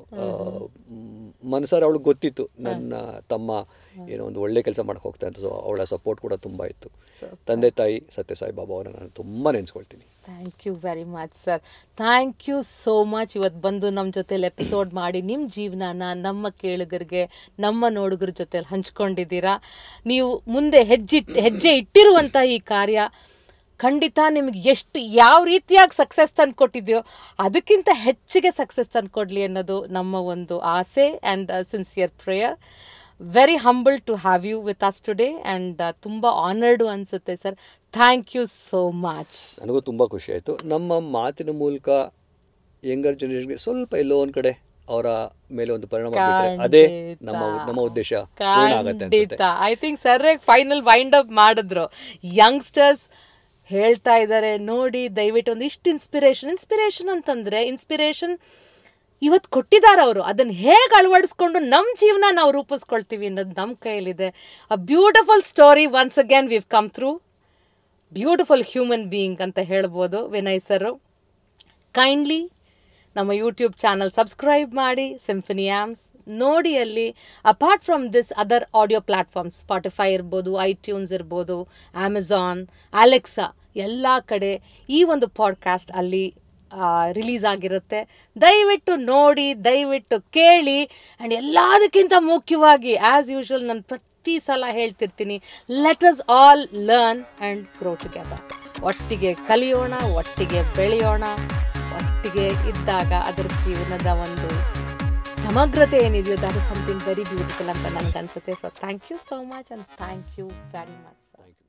ಮನಸಾರ ಅವಳಿಗೆ ಗೊತ್ತಿತ್ತು ನನ್ನ ತಮ್ಮ ಏನೋ ಒಂದು ಒಳ್ಳೆ ಕೆಲಸ ಮಾಡಕ್ಕೆ ಹೋಗ್ತಾ ಅಂತ. ಸೊ ಅವಳ ಸಪೋರ್ಟ್ ಕೂಡ ತುಂಬ ಇತ್ತು. ತಂದೆ ತಾಯಿ ಸತ್ಯಸಾಯಿ ಬಾಬಾ ಅವರನ್ನು ನಾನು ತುಂಬ ನೆನೆಸ್ಕೊಳ್ತೀನಿ. Thank you very much sir. Thank you so much. ಇವತ್ತು ಬಂದು ನಮ್ಮ ಜೊತೆಲಿ ಎಪಿಸೋಡ್ ಮಾಡಿ ನಿಮ್ಮ ಜೀವನನ ನಮ್ಮ ಕೇಳುಗರಿಗೆ, ನಮ್ಮ ನೋಡುಗರ ಜೊತೆಲಿ ಹಂಚ್ಕೊಂಡಿದ್ದೀರಾ. ನೀವು ಮುಂದೆ ಹೆಜ್ಜೆ ಹೆಜ್ಜೆ ಇಟ್ಟಿರುವಂಥ ಈ ಕಾರ್ಯ ಖಂಡಿತ ನಿಮಗೆ ಎಷ್ಟು ಯಾವ ರೀತಿಯಾಗಿ ಸಕ್ಸಸ್ ತಂದು ಕೊಟ್ಟಿದೆಯೋ ಅದಕ್ಕಿಂತ ಹೆಚ್ಚಿಗೆ ಸಕ್ಸಸ್ ತಂದು ಕೊಡಲಿ ಅನ್ನೋದು ನಮ್ಮ ಒಂದು ಆಸೆ and sincere prayer. Very humble to have you with us today and ತುಂಬ ಆನರ್ಡು ಅನಿಸುತ್ತೆ sir. Thank you so much. ನನಗೂ ತುಂಬ ಖುಷಿ ಆಯಿತು. ನಮ್ಮ ಮಾತಿನ ಮೂಲಕ ಯಂಗರ್ ಜನರೇಷನ್ಗೆ ಸ್ವಲ್ಪ ಎಲ್ಲೋ ಒಂದು ಕಡೆ ಅವರ ಮೇಲೆ ಒಂದು ಪರಿಣಾಮ ಬೀರಿದ್ರೆ ಅದೇ ನಮ್ಮ ನಮ್ಮ ಉದ್ದೇಶ ಪೂರ್ಣ ಆಗುತ್ತೆ ಅನ್ಸುತ್ತೆ. I think sir final wind up ಮಾಡಿದ್ರು. ಯಂಗ್ಸ್ಟರ್ಸ್ ಹೇಳ್ತಾ ಇದ್ದಾರೆ ನೋಡಿ, ದಯವಿಟ್ಟು ಒಂದು ಇಷ್ಟು ಇನ್ಸ್ಪಿರೇಷನ್ ಇನ್ಸ್ಪಿರೇಷನ್ ಅಂತಂದ್ರೆ ಇನ್ಸ್ಪಿರೇಷನ್ ಇವತ್ತು ಕೊಟ್ಟಿದ್ದಾರೆ ಅವರು, ಅದನ್ನು ಹೇಗೆ ಅಳವಡಿಸ್ಕೊಂಡು ನಮ್ಮ ಜೀವನ ನಾವು ರೂಪಿಸ್ಕೊಳ್ತೀವಿ ಅನ್ನೋದು ನಮ್ಮ ಕೈಯಲ್ಲಿದೆ. A beautiful story once again we've come through. Beautiful human being ಅಂತ ಹೇಳ್ಬೋದು ವಿನಯ್ ಸರ್. ಕೈಂಡ್ಲಿ ನಮ್ಮ ಯೂಟ್ಯೂಬ್ ಚಾನಲ್ ಸಬ್ಸ್ಕ್ರೈಬ್ ಮಾಡಿ, ಸಿಂಫನಿ ಆ್ಯಮ್ಸ್ ನೋಡಿ. ಅಲ್ಲಿ apart from this other audio platforms, Spotify ಇರ್ಬೋದು, ಐಟ್ಯೂನ್ಸ್ ಇರ್ಬೋದು, ಅಮೆಝಾನ್, ಅಲೆಕ್ಸಾ, ಎಲ್ಲ ಕಡೆ ಈ ಒಂದು ಪಾಡ್ಕಾಸ್ಟ್ ಅಲ್ಲಿ ರಿಲೀಸ್ ಆಗಿರುತ್ತೆ. ದಯವಿಟ್ಟು ನೋಡಿ, ದಯವಿಟ್ಟು ಕೇಳಿ. ಆ್ಯಂಡ್ ಎಲ್ಲದಕ್ಕಿಂತ ಮುಖ್ಯವಾಗಿ ಆ್ಯಸ್ ಯೂಶುವಲ್ ನಾನು ಪ್ರತಿ ಸಲ ಹೇಳ್ತಿರ್ತೀನಿ, let us all learn and grow together. ಒಟ್ಟಿಗೆ ಕಲಿಯೋಣ, ಒಟ್ಟಿಗೆ ಬೆಳೆಯೋಣ. ಒಟ್ಟಿಗೆ ಇದ್ದಾಗ ಅದರ ಜೀವನದ ಒಂದು ಸಮಗ್ರತೆ ಏನಿದೆಯೋ that is something very beautiful ಅಂತ ನನಗೆ ಅನ್ಸುತ್ತೆ. So thank you so much and thank you very much.